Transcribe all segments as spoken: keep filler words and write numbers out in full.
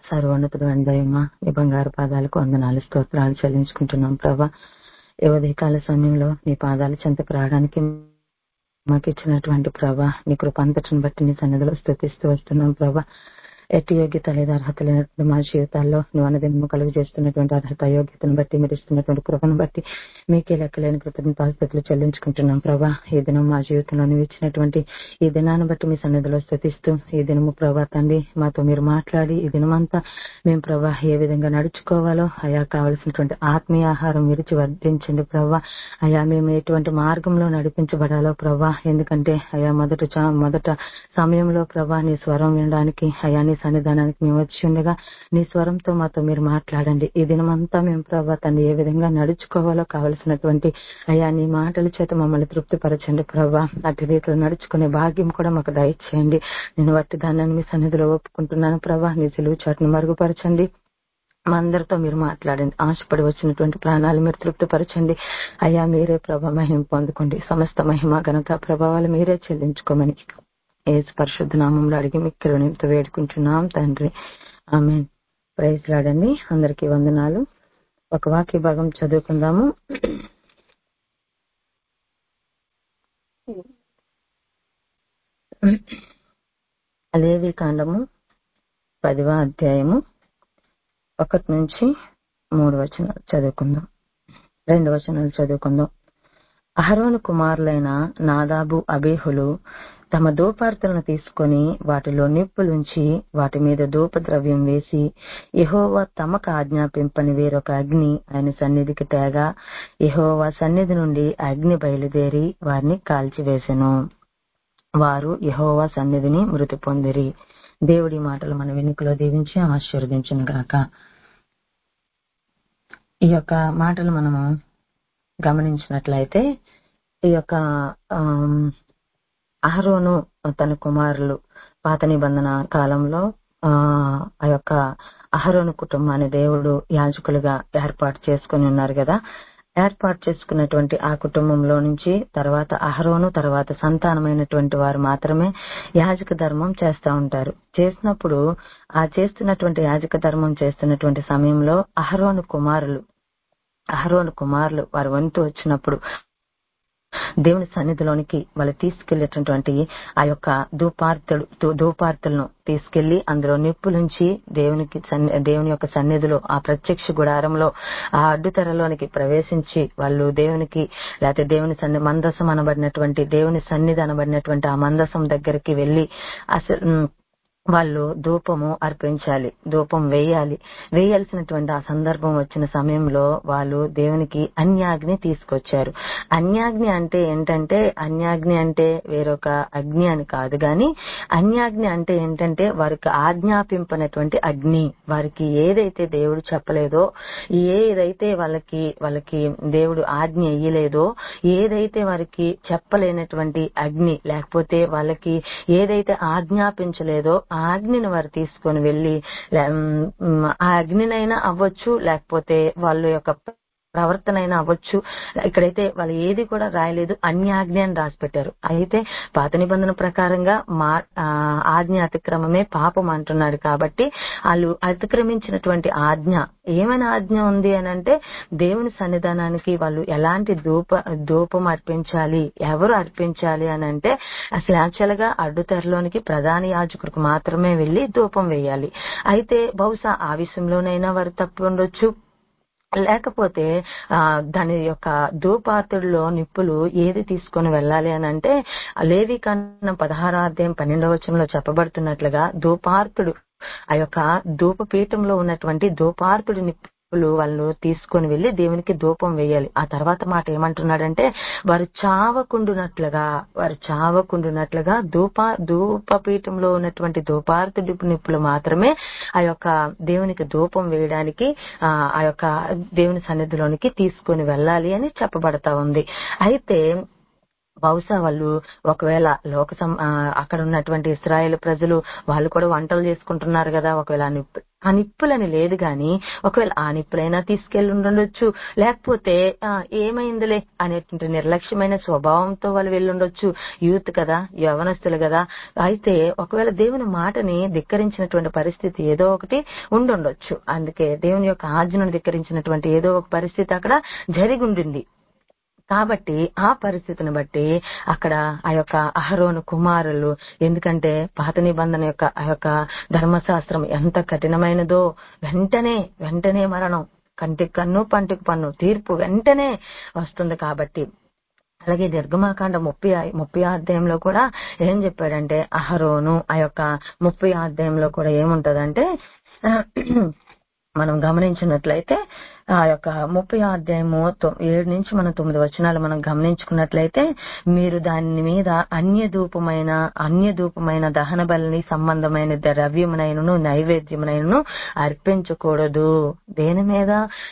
సర్వోన్నతుడు అందయమా నీ బంగారు పాదాలకు వందనాలు స్తోత్రాలు చెల్లించుకుంటున్నాం ప్రభా. ఈ ఉదయకాల సమయంలో నీ పాదాల చెంతకు రావడానికి మాకు ఇచ్చినటువంటి ప్రభా నీ కృప అంతటిని బట్టి నీ సన్నిధిలో స్తుతిస్తూ వస్తున్నాం ప్రభా. ఎట్టి యోగ్యత లేదా అర్హత లేనటువంటి మా జీవితాల్లో నువ్వు అన్నదినము కలుగు చేస్తున్నటువంటి అర్హత యోగ్యతను బట్టి మీరు ఇస్తున్నటువంటి కృపను బట్టి మీకే లెక్కలేని కృతజ్ఞతాస్తుతులు చెల్లించుకుంటున్నాం ప్రభా. ఈ దినం మా జీవితంలో నువ్వు ఇచ్చినటువంటి ఈ దినాన్ని బట్టి మీ సన్నిధిలో స్తుతిస్తూ ఈ దినము ప్రభా తండ్రి మాతో మీరు మాట్లాడి ఈ దినమంతా మేము ప్రభా ఏ విధంగా నడుచుకోవాలో అయా కావలసినటువంటి ఆత్మీయ ఆహారం విరిచి వర్ధించండి ప్రభా. అయా మేము ఎటువంటి మార్గంలో నడిపించబడాలో ప్రభా. ఎందుకంటే అయా మొదట మొదట సమయంలో ప్రభా నీ స్వరం వినడానికి అయా నీ సన్నిధానానికి మేము వచ్చి ఉండగా నీ స్వరంతో మాతో మీరు మాట్లాడండి. ఈ దినమంతా మేము ప్రభా తండ్రి ఏ విధంగా నడుచుకోవాలో కావలసినటువంటి అయా నీ మాటల చేత మమ్మల్ని తృప్తిపరచండి ప్రభా. అటు రీతిలో నడుచుకునే భాగ్యం కూడా మాకు దయచేయండి. నేను వట్టి దాన్ని మీ సన్నిధిలో ఒప్పుకుంటున్నాను ప్రభా. నీ సిలువ చాటును మరుగుపరచండి. మా అందరితో మీరు మాట్లాడండి. ఆశపడి వచ్చినటువంటి ప్రాణాలు మీరు తృప్తిపరచండి. అయ్యా మీరే ప్రభా మహిమ పొందుకోండి. సమస్త మహిమ ఘనత ప్రభావాలు మీరే చెల్లించుకోమని యేసు పరిశుద్ధ నామంలో అడిగి మీకు కరుణింతో వేడుకుంటున్నాం తండ్రి. ఆమేన్. Praise lord. అందరికీ వందనాలు. ఒక వాక్య భాగం చదువుకుందాము. లేవి కాండము పదివ అధ్యాయము ఒకటి నుంచి మూడు వచనాలు చదువుకుందాం. రెండు వచనాలు చదువుకుందాం. అహరోను కుమారులైన నాదాబు అబీహులు తమ ధూపార్తులను తీసుకుని వాటిలో నిప్పులుంచి వాటి మీద ధూపద్రవ్యం వేసి యెహోవా తమకు ఆజ్ఞాపింపని వేరొక అగ్ని ఆయన సన్నిధికి తేగా యెహోవా సన్నిధి నుండి అగ్ని బయలుదేరి వారిని కాల్చివేసెను. వారు యెహోవా సన్నిధిని మృతి పొందిరి. దేవుడి మాటలు మన వెనుకలో దీవించి ఆశీర్వదించును గాక. ఈ యొక్క మాటలు మనము గమనించినట్లయితే ఈ యొక్క అహరోను తన కుమారులు పాత నిబంధన కాలంలో ఆ యొక్క అహరోను కుటుంబాన్ని దేవుడు యాజకులుగా ఏర్పాటు చేసుకుని ఉన్నారు కదా. ఏర్పాటు చేసుకున్నటువంటి ఆ కుటుంబంలో నుంచి తర్వాత అహరోను తర్వాత సంతానమైనటువంటి వారు మాత్రమే యాజక ధర్మం చేస్తూ ఉంటారు. చేసినప్పుడు ఆ చేస్తున్నటువంటి యాజక ధర్మం చేస్తున్నటువంటి సమయంలో అహరోను కుమారులు అహరోను కుమారులు వారి వంతు వచ్చినప్పుడు దేవుని సన్నిధిలోనికి వాళ్ళు తీసుకెళ్లేటటువంటి ఆ యొక్క ధూపార్తులు ధూపార్తులను తీసుకెళ్లి అందులో నిప్పులుంచి దేవునికి దేవుని యొక్క సన్నిధిలో ఆ ప్రత్యక్ష గుడారంలో ఆ అడ్డుతెరలోనికి ప్రవేశించి వాళ్ళు దేవునికి లేకపోతే దేవుని సన్ని మందసం అనబడినటువంటి దేవుని సన్నిధి అనబడినటువంటి ఆ మందసం దగ్గరికి వెళ్లి అసలు వాళ్ళు ధూపము అర్పించాలి, ధూపం వేయాలి. వేయాల్సినటువంటి ఆ సందర్భం వచ్చిన సమయంలో వాళ్ళు దేవునికి అన్యాగ్ని తీసుకొచ్చారు. అన్యాగ్ని అంటే ఏంటంటే అన్యాగ్ని అంటే వేరొక అగ్ని అని కాదు, గాని అన్యాగ్ని అంటే ఏంటంటే వారికి ఆజ్ఞాపింపనటువంటి అగ్ని. వారికి ఏదైతే దేవుడు చెప్పలేదో, ఏదైతే వాళ్ళకి వాళ్ళకి దేవుడు ఆజ్ఞ ఇయ్యలేదో, ఏదైతే వారికి చెప్పలేనటువంటి అగ్ని, లేకపోతే వాళ్ళకి ఏదైతే ఆజ్ఞాపించలేదో ఆ అగ్నిని వారు తీసుకొని వెళ్లి ఆ అగ్నినైనా అవ్వచ్చు, లేకపోతే వాళ్ళ యొక్క ప్రవర్తన అయినా అవ్వచ్చు. ఇక్కడైతే వాళ్ళు ఏది కూడా రాయలేదు, అన్యాజ్ఞ అని రాసి పెట్టారు. అయితే పాత నిబంధన ప్రకారంగా మా ఆజ్ఞ అతిక్రమమే పాపం అంటున్నాడు. కాబట్టి వాళ్ళు అతిక్రమించినటువంటి ఆజ్ఞ ఏమైనా ఆజ్ఞ ఉంది అని అంటే దేవుని సన్నిధానానికి వాళ్ళు ఎలాంటి ధూప ధూపం అర్పించాలి, ఎవరు అర్పించాలి అని అంటే అసలు యాక్చువల్ గా అడ్డుతెరలోనికి ప్రధాన యాజకుడికి మాత్రమే వెళ్లి ధూపం వేయాలి. అయితే బహుశా ఆ విషయంలోనైనా వారు తప్పు ఉండొచ్చు, లేకపోతే ఆ దాని యొక్క ధూపార్తుడిలో నిప్పులు ఏది తీసుకొని వెళ్ళాలి అని అంటే లేవి కాండం పదహారో అధ్యాయం పన్నెండవ వచనంలో చెప్పబడుతున్నట్లుగా ధూపార్తుడు ఆ యొక్క ధూపపీఠంలో ఉన్నటువంటి ధూపార్తుడి నిప్పులు వాళ్ళు తీసుకొని వెళ్లి దేవునికి ధూపం వేయాలి. ఆ తర్వాత మాట ఏమంటున్నాడంటే వారు చావకుండునట్లుగా వారు చావకుండునట్లుగా ధూప ధూపపీఠంలో ఉన్నటువంటి ధూపార్తుడి నిప్పులు మాత్రమే ఆ యొక్క దేవునికి ధూపం వేయడానికి ఆ ఆ యొక్క దేవుని సన్నిధిలోనికి తీసుకొని వెళ్ళాలి అని చెప్పబడతా ఉంది. అయితే బహుశా వాళ్ళు ఒకవేళ లోక సం ఆ, అక్కడ ఉన్నటువంటి ఇశ్రాయేల్ ప్రజలు వాళ్ళు కూడా వంటలు చేసుకుంటున్నారు కదా, ఒకవేళ ఆ నిప్పు ఆ నిప్పులని లేదు గాని ఒకవేళ ఆ నిప్పులైనా తీసుకెళ్లి ఉండొచ్చు, లేకపోతే ఆ, ఏమైందిలే అనేటువంటి నిర్లక్ష్యమైన స్వభావంతో వాళ్ళు వెళ్ళుండొచ్చు. యూత్ కదా, యవనస్తులు కదా. అయితే ఒకవేళ దేవుని మాటని ధిక్కరించినటువంటి పరిస్థితి ఏదో ఒకటి ఉండుండొచ్చు. అందుకే దేవుని యొక్క ఆజ్ఞను ధిక్కరించినటువంటి ఏదో ఒక పరిస్థితి అక్కడ జరిగి ఉండింది. కాబట్టి ఆ పరిస్థితిని బట్టి అక్కడ ఆ యొక్క అహరోను కుమారులు, ఎందుకంటే పాత నిబంధన యొక్క ఆ యొక్క ధర్మశాస్త్రం ఎంత కఠినమైనదో, వెంటనే వెంటనే మరణం, కంటికి కన్ను పంటికి పన్ను తీర్పు వెంటనే వస్తుంది. కాబట్టి అలాగే నిర్గమాకాండ ముప్పై ముప్పై అధ్యాయంలో కూడా ఏం చెప్పాడంటే అహరోను ఆ యొక్క ముప్పై అధ్యాయంలో కూడా ఏముంటదంటే మనం గమనించినట్లయితే ఆ యొక్క ముప్పై అధ్యాయము ఏడు నుంచి మనం తొమ్మిది వచనాలు మనం గమనించుకున్నట్లయితే, మీరు దాని మీద అన్య ధూపమైన అన్య ధూపమైన దహన బలిని సంబంధమైన ద్రవ్యమునైనను నైవేద్యమునైనను అర్పించకూడదు. దేని మీద?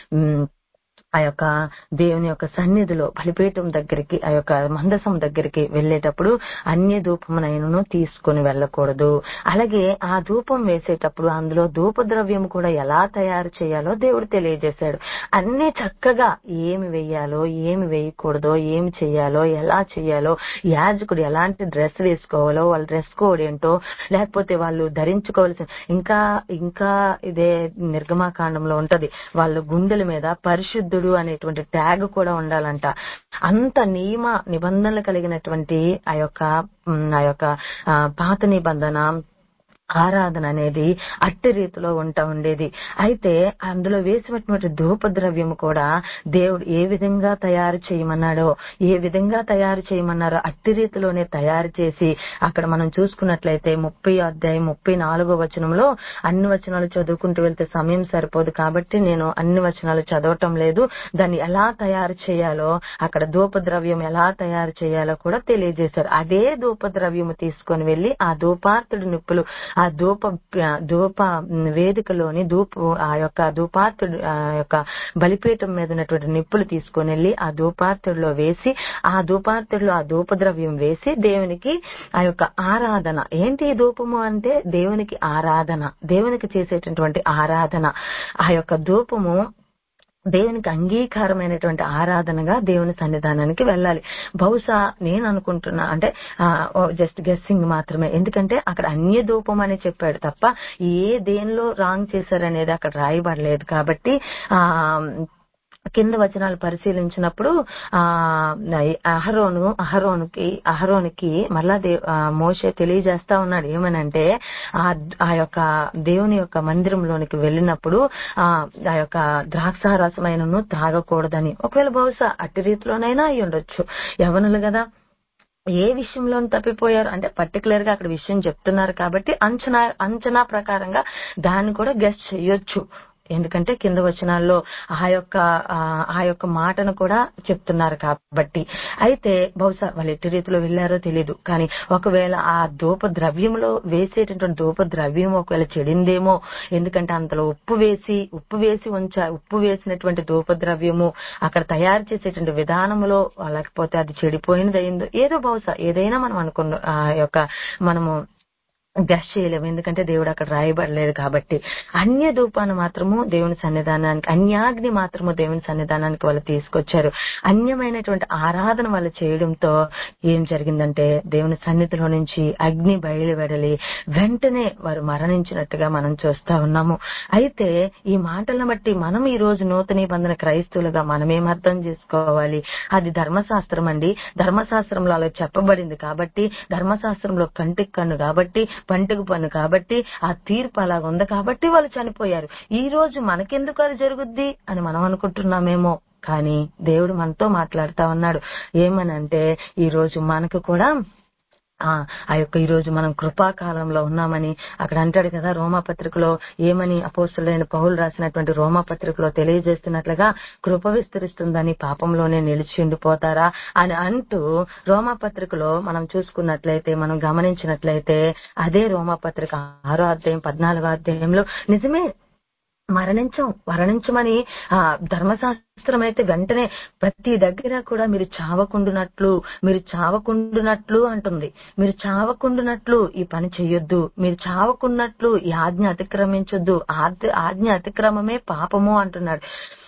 ఆ యొక్క దేవుని యొక్క సన్నిధిలో బలిపీఠం దగ్గరికి, ఆ యొక్క మందసం దగ్గరికి వెళ్లేటప్పుడు అన్య ధూపమునైనను తీసుకుని వెళ్ళకూడదు. అలాగే ఆ ధూపం వేసేటప్పుడు అందులో ధూప ద్రవ్యం కూడా ఎలా తయారు చేయాలో దేవుడు తెలియజేశాడు. అన్ని చక్కగా ఏమి వేయాలో, ఏమి వేయకూడదో, ఏమి చేయాలో, ఎలా చేయాలో, యాజకుడు ఎలాంటి డ్రెస్ వేసుకోవాలో, వాళ్ళ డ్రెస్ కోడ్ ఏంటో, లేకపోతే వాళ్ళు ధరించుకోవాల్సిన ఇంకా ఇంకా ఇదే నిర్గమాకాండంలో ఉంటది, వాళ్ళు గుండెల మీద పరిశుద్ధుడు అనేటువంటి ట్యాగ్ కూడా ఉండాలంట. అంత నియమ నిబంధనలు కలిగినటువంటి ఆ యొక్క ఆ యొక్క పాత నిబంధన ఆరాధన అనేది అట్టి రీతిలో ఉంటా ఉండేది. అయితే అందులో వేసినటువంటి ధూప ద్రవ్యం కూడా దేవుడు ఏ విధంగా తయారు చేయమన్నాడో, ఏ విధంగా తయారు చేయమన్నారో అట్టి రీతిలోనే తయారు చేసి అక్కడ మనం చూసుకున్నట్లయితే ముప్పై అధ్యాయం ముప్పై నాలుగో వచనంలో, అన్ని వచనాలు చదువుకుంటూ వెళ్తే సమయం సరిపోదు కాబట్టి నేను అన్ని వచనాలు చదవటం లేదు, దాన్ని ఎలా తయారు చేయాలో, అక్కడ ధూప ద్రవ్యం ఎలా తయారు చేయాలో కూడా తెలియజేశారు. అదే ధూప ద్రవ్యము తీసుకొని వెళ్లి ఆ ధూపార్తుడి నిప్పులు ఆ ధూప ధూప వేదికలోని ధూప ఆ యొక్క ధూపార్తుడు ఆ యొక్క బలిపీఠం మీద ఉన్నటువంటి నిప్పులు తీసుకొని వెళ్ళి ఆ ధూపార్తుడిలో వేసి, ఆ ధూపార్తుడిలో ఆ ధూప ద్రవ్యం వేసి దేవునికి ఆ యొక్క ఆరాధన. ఏంటి ధూపము అంటే? దేవునికి ఆరాధన, దేవునికి చేసేటటువంటి ఆరాధన. ఆ యొక్క ధూపము దేవునికి అంగీకారమైనటువంటి ఆరాధనగా దేవుని సన్నిధానానికి వెళ్ళాలి. బహుశా నేను అనుకుంటున్నా, అంటే జస్ట్ గెస్సింగ్ మాత్రమే, ఎందుకంటే అక్కడ అన్య ధూపం అని చెప్పాడు తప్ప ఏ దేనిలో రాంగ్ చేశారనేది అక్కడ రాయబడలేదు. కాబట్టి ఆ కింద వచనాలు పరిశీలించినప్పుడు ఆ అహరోను అహరోనుకి అహరోనికి మళ్ళా దే మోషే తెలియజేస్తా ఉన్నాడు. ఏమనంటే ఆ ఆ యొక్క దేవుని యొక్క మందిరంలోనికి వెళ్ళినప్పుడు ఆ ఆ యొక్క ద్రాక్షారసమైనను త్రాగకూడదని. ఒకవేళ బహుశా అట్టి రీతిలోనైనా అయి ఉండొచ్చు. యవనులు కదా, ఏ విషయంలో తప్పిపోయారు అంటే పర్టికులర్ గా అక్కడ విషయం చెప్తున్నారు కాబట్టి అంచనా అంచనా ప్రకారంగా దాన్ని కూడా గెస్ చేయొచ్చు. ఎందుకంటే కింద వచనాల్లో ఆ యొక్క ఆ యొక్క మాటను కూడా చెప్తున్నారు కాబట్టి. అయితే బహుశా వాళ్ళు ఎట్టి రీతిలో వెళ్ళారో తెలియదు, కానీ ఒకవేళ ఆ ధూప ద్రవ్యంలో వేసేటటువంటి ధూప ద్రవ్యం ఒకవేళ చెడిందేమో, ఎందుకంటే అంతలో ఉప్పు వేసి ఉప్పు వేసి ఉంచా ఉప్పు వేసినటువంటి ధూప ద్రవ్యము అక్కడ తయారు చేసేటువంటి విధానంలో, లేకపోతే అది చెడిపోయినది అయిందో ఏదో, బహుశా ఏదైనా మనం అనుకున్న ఆ యొక్క మనము గెస్ చేయలేము, ఎందుకంటే దేవుడు అక్కడ రాయబడలేదు కాబట్టి. అన్య ధూపాన్ని మాత్రము దేవుని సన్నిధానానికి, అన్యాగ్ని మాత్రము దేవుని సన్నిధానానికి వాళ్ళు తీసుకొచ్చారు. అన్యమైనటువంటి ఆరాధన వాళ్ళు చేయడంతో ఏం జరిగిందంటే దేవుని సన్నిధిలో నుంచి అగ్ని బయలువెడలి వెంటనే వారు మరణించినట్టుగా మనం చూస్తా ఉన్నాము. అయితే ఈ మాటలను బట్టి మనం ఈ రోజు నూతన నిబంధన క్రైస్తవులుగా మనమేం అర్థం చేసుకోవాలి? అది ధర్మశాస్త్రం అండి, ధర్మశాస్త్రంలో అలా చెప్పబడింది కాబట్టి, ధర్మశాస్త్రంలో కంటికి కన్ను కాబట్టి, పంటకు పన్ను కాబట్టి, ఆ తీర్పు అలాగ ఉంది కాబట్టి వాళ్ళు చనిపోయారు. ఈ రోజు మనకెందుకు అది జరుగుద్ది అని మనం అనుకుంటున్నామేమో, కానీ దేవుడు మనతో మాట్లాడుతా ఉన్నాడు. ఏమనంటే ఈ రోజు మనకు కూడా ఆ ఆ యొక్క ఈ రోజు మనం కృపాకాలంలో ఉన్నామని అక్కడ అంటాడు కదా రోమాపత్రికలో. ఏమని అపోస్తలుడైన పౌలు రాసినటువంటి రోమాపత్రికలో తెలియజేస్తున్నట్లుగా, కృప విస్తరిస్తుందని పాపంలోనే నిలిచి ఉండిపోతారా అని అంటూ రోమాపత్రికలో మనం చూసుకున్నట్లయితే, మనం గమనించినట్లయితే అదే రోమాపత్రిక ఆరో అధ్యాయం పద్నాలుగో అధ్యాయంలో నిజమే మరణించం మరణించమని ఆ ధర్మశాస్త్రం అయితే వెంటనే ప్రతి దగ్గర కూడా మీరు చావకుండునట్లు మీరు చావకుండునట్లు అంటుంది. మీరు చావకుండునట్లు ఈ పని చెయ్యొద్దు, మీరు చావకుండునట్లు ఈ ఆజ్ఞ అతిక్రమించొద్దు, ఆజ్ఞ అతిక్రమమే పాపము అంటున్నాడు.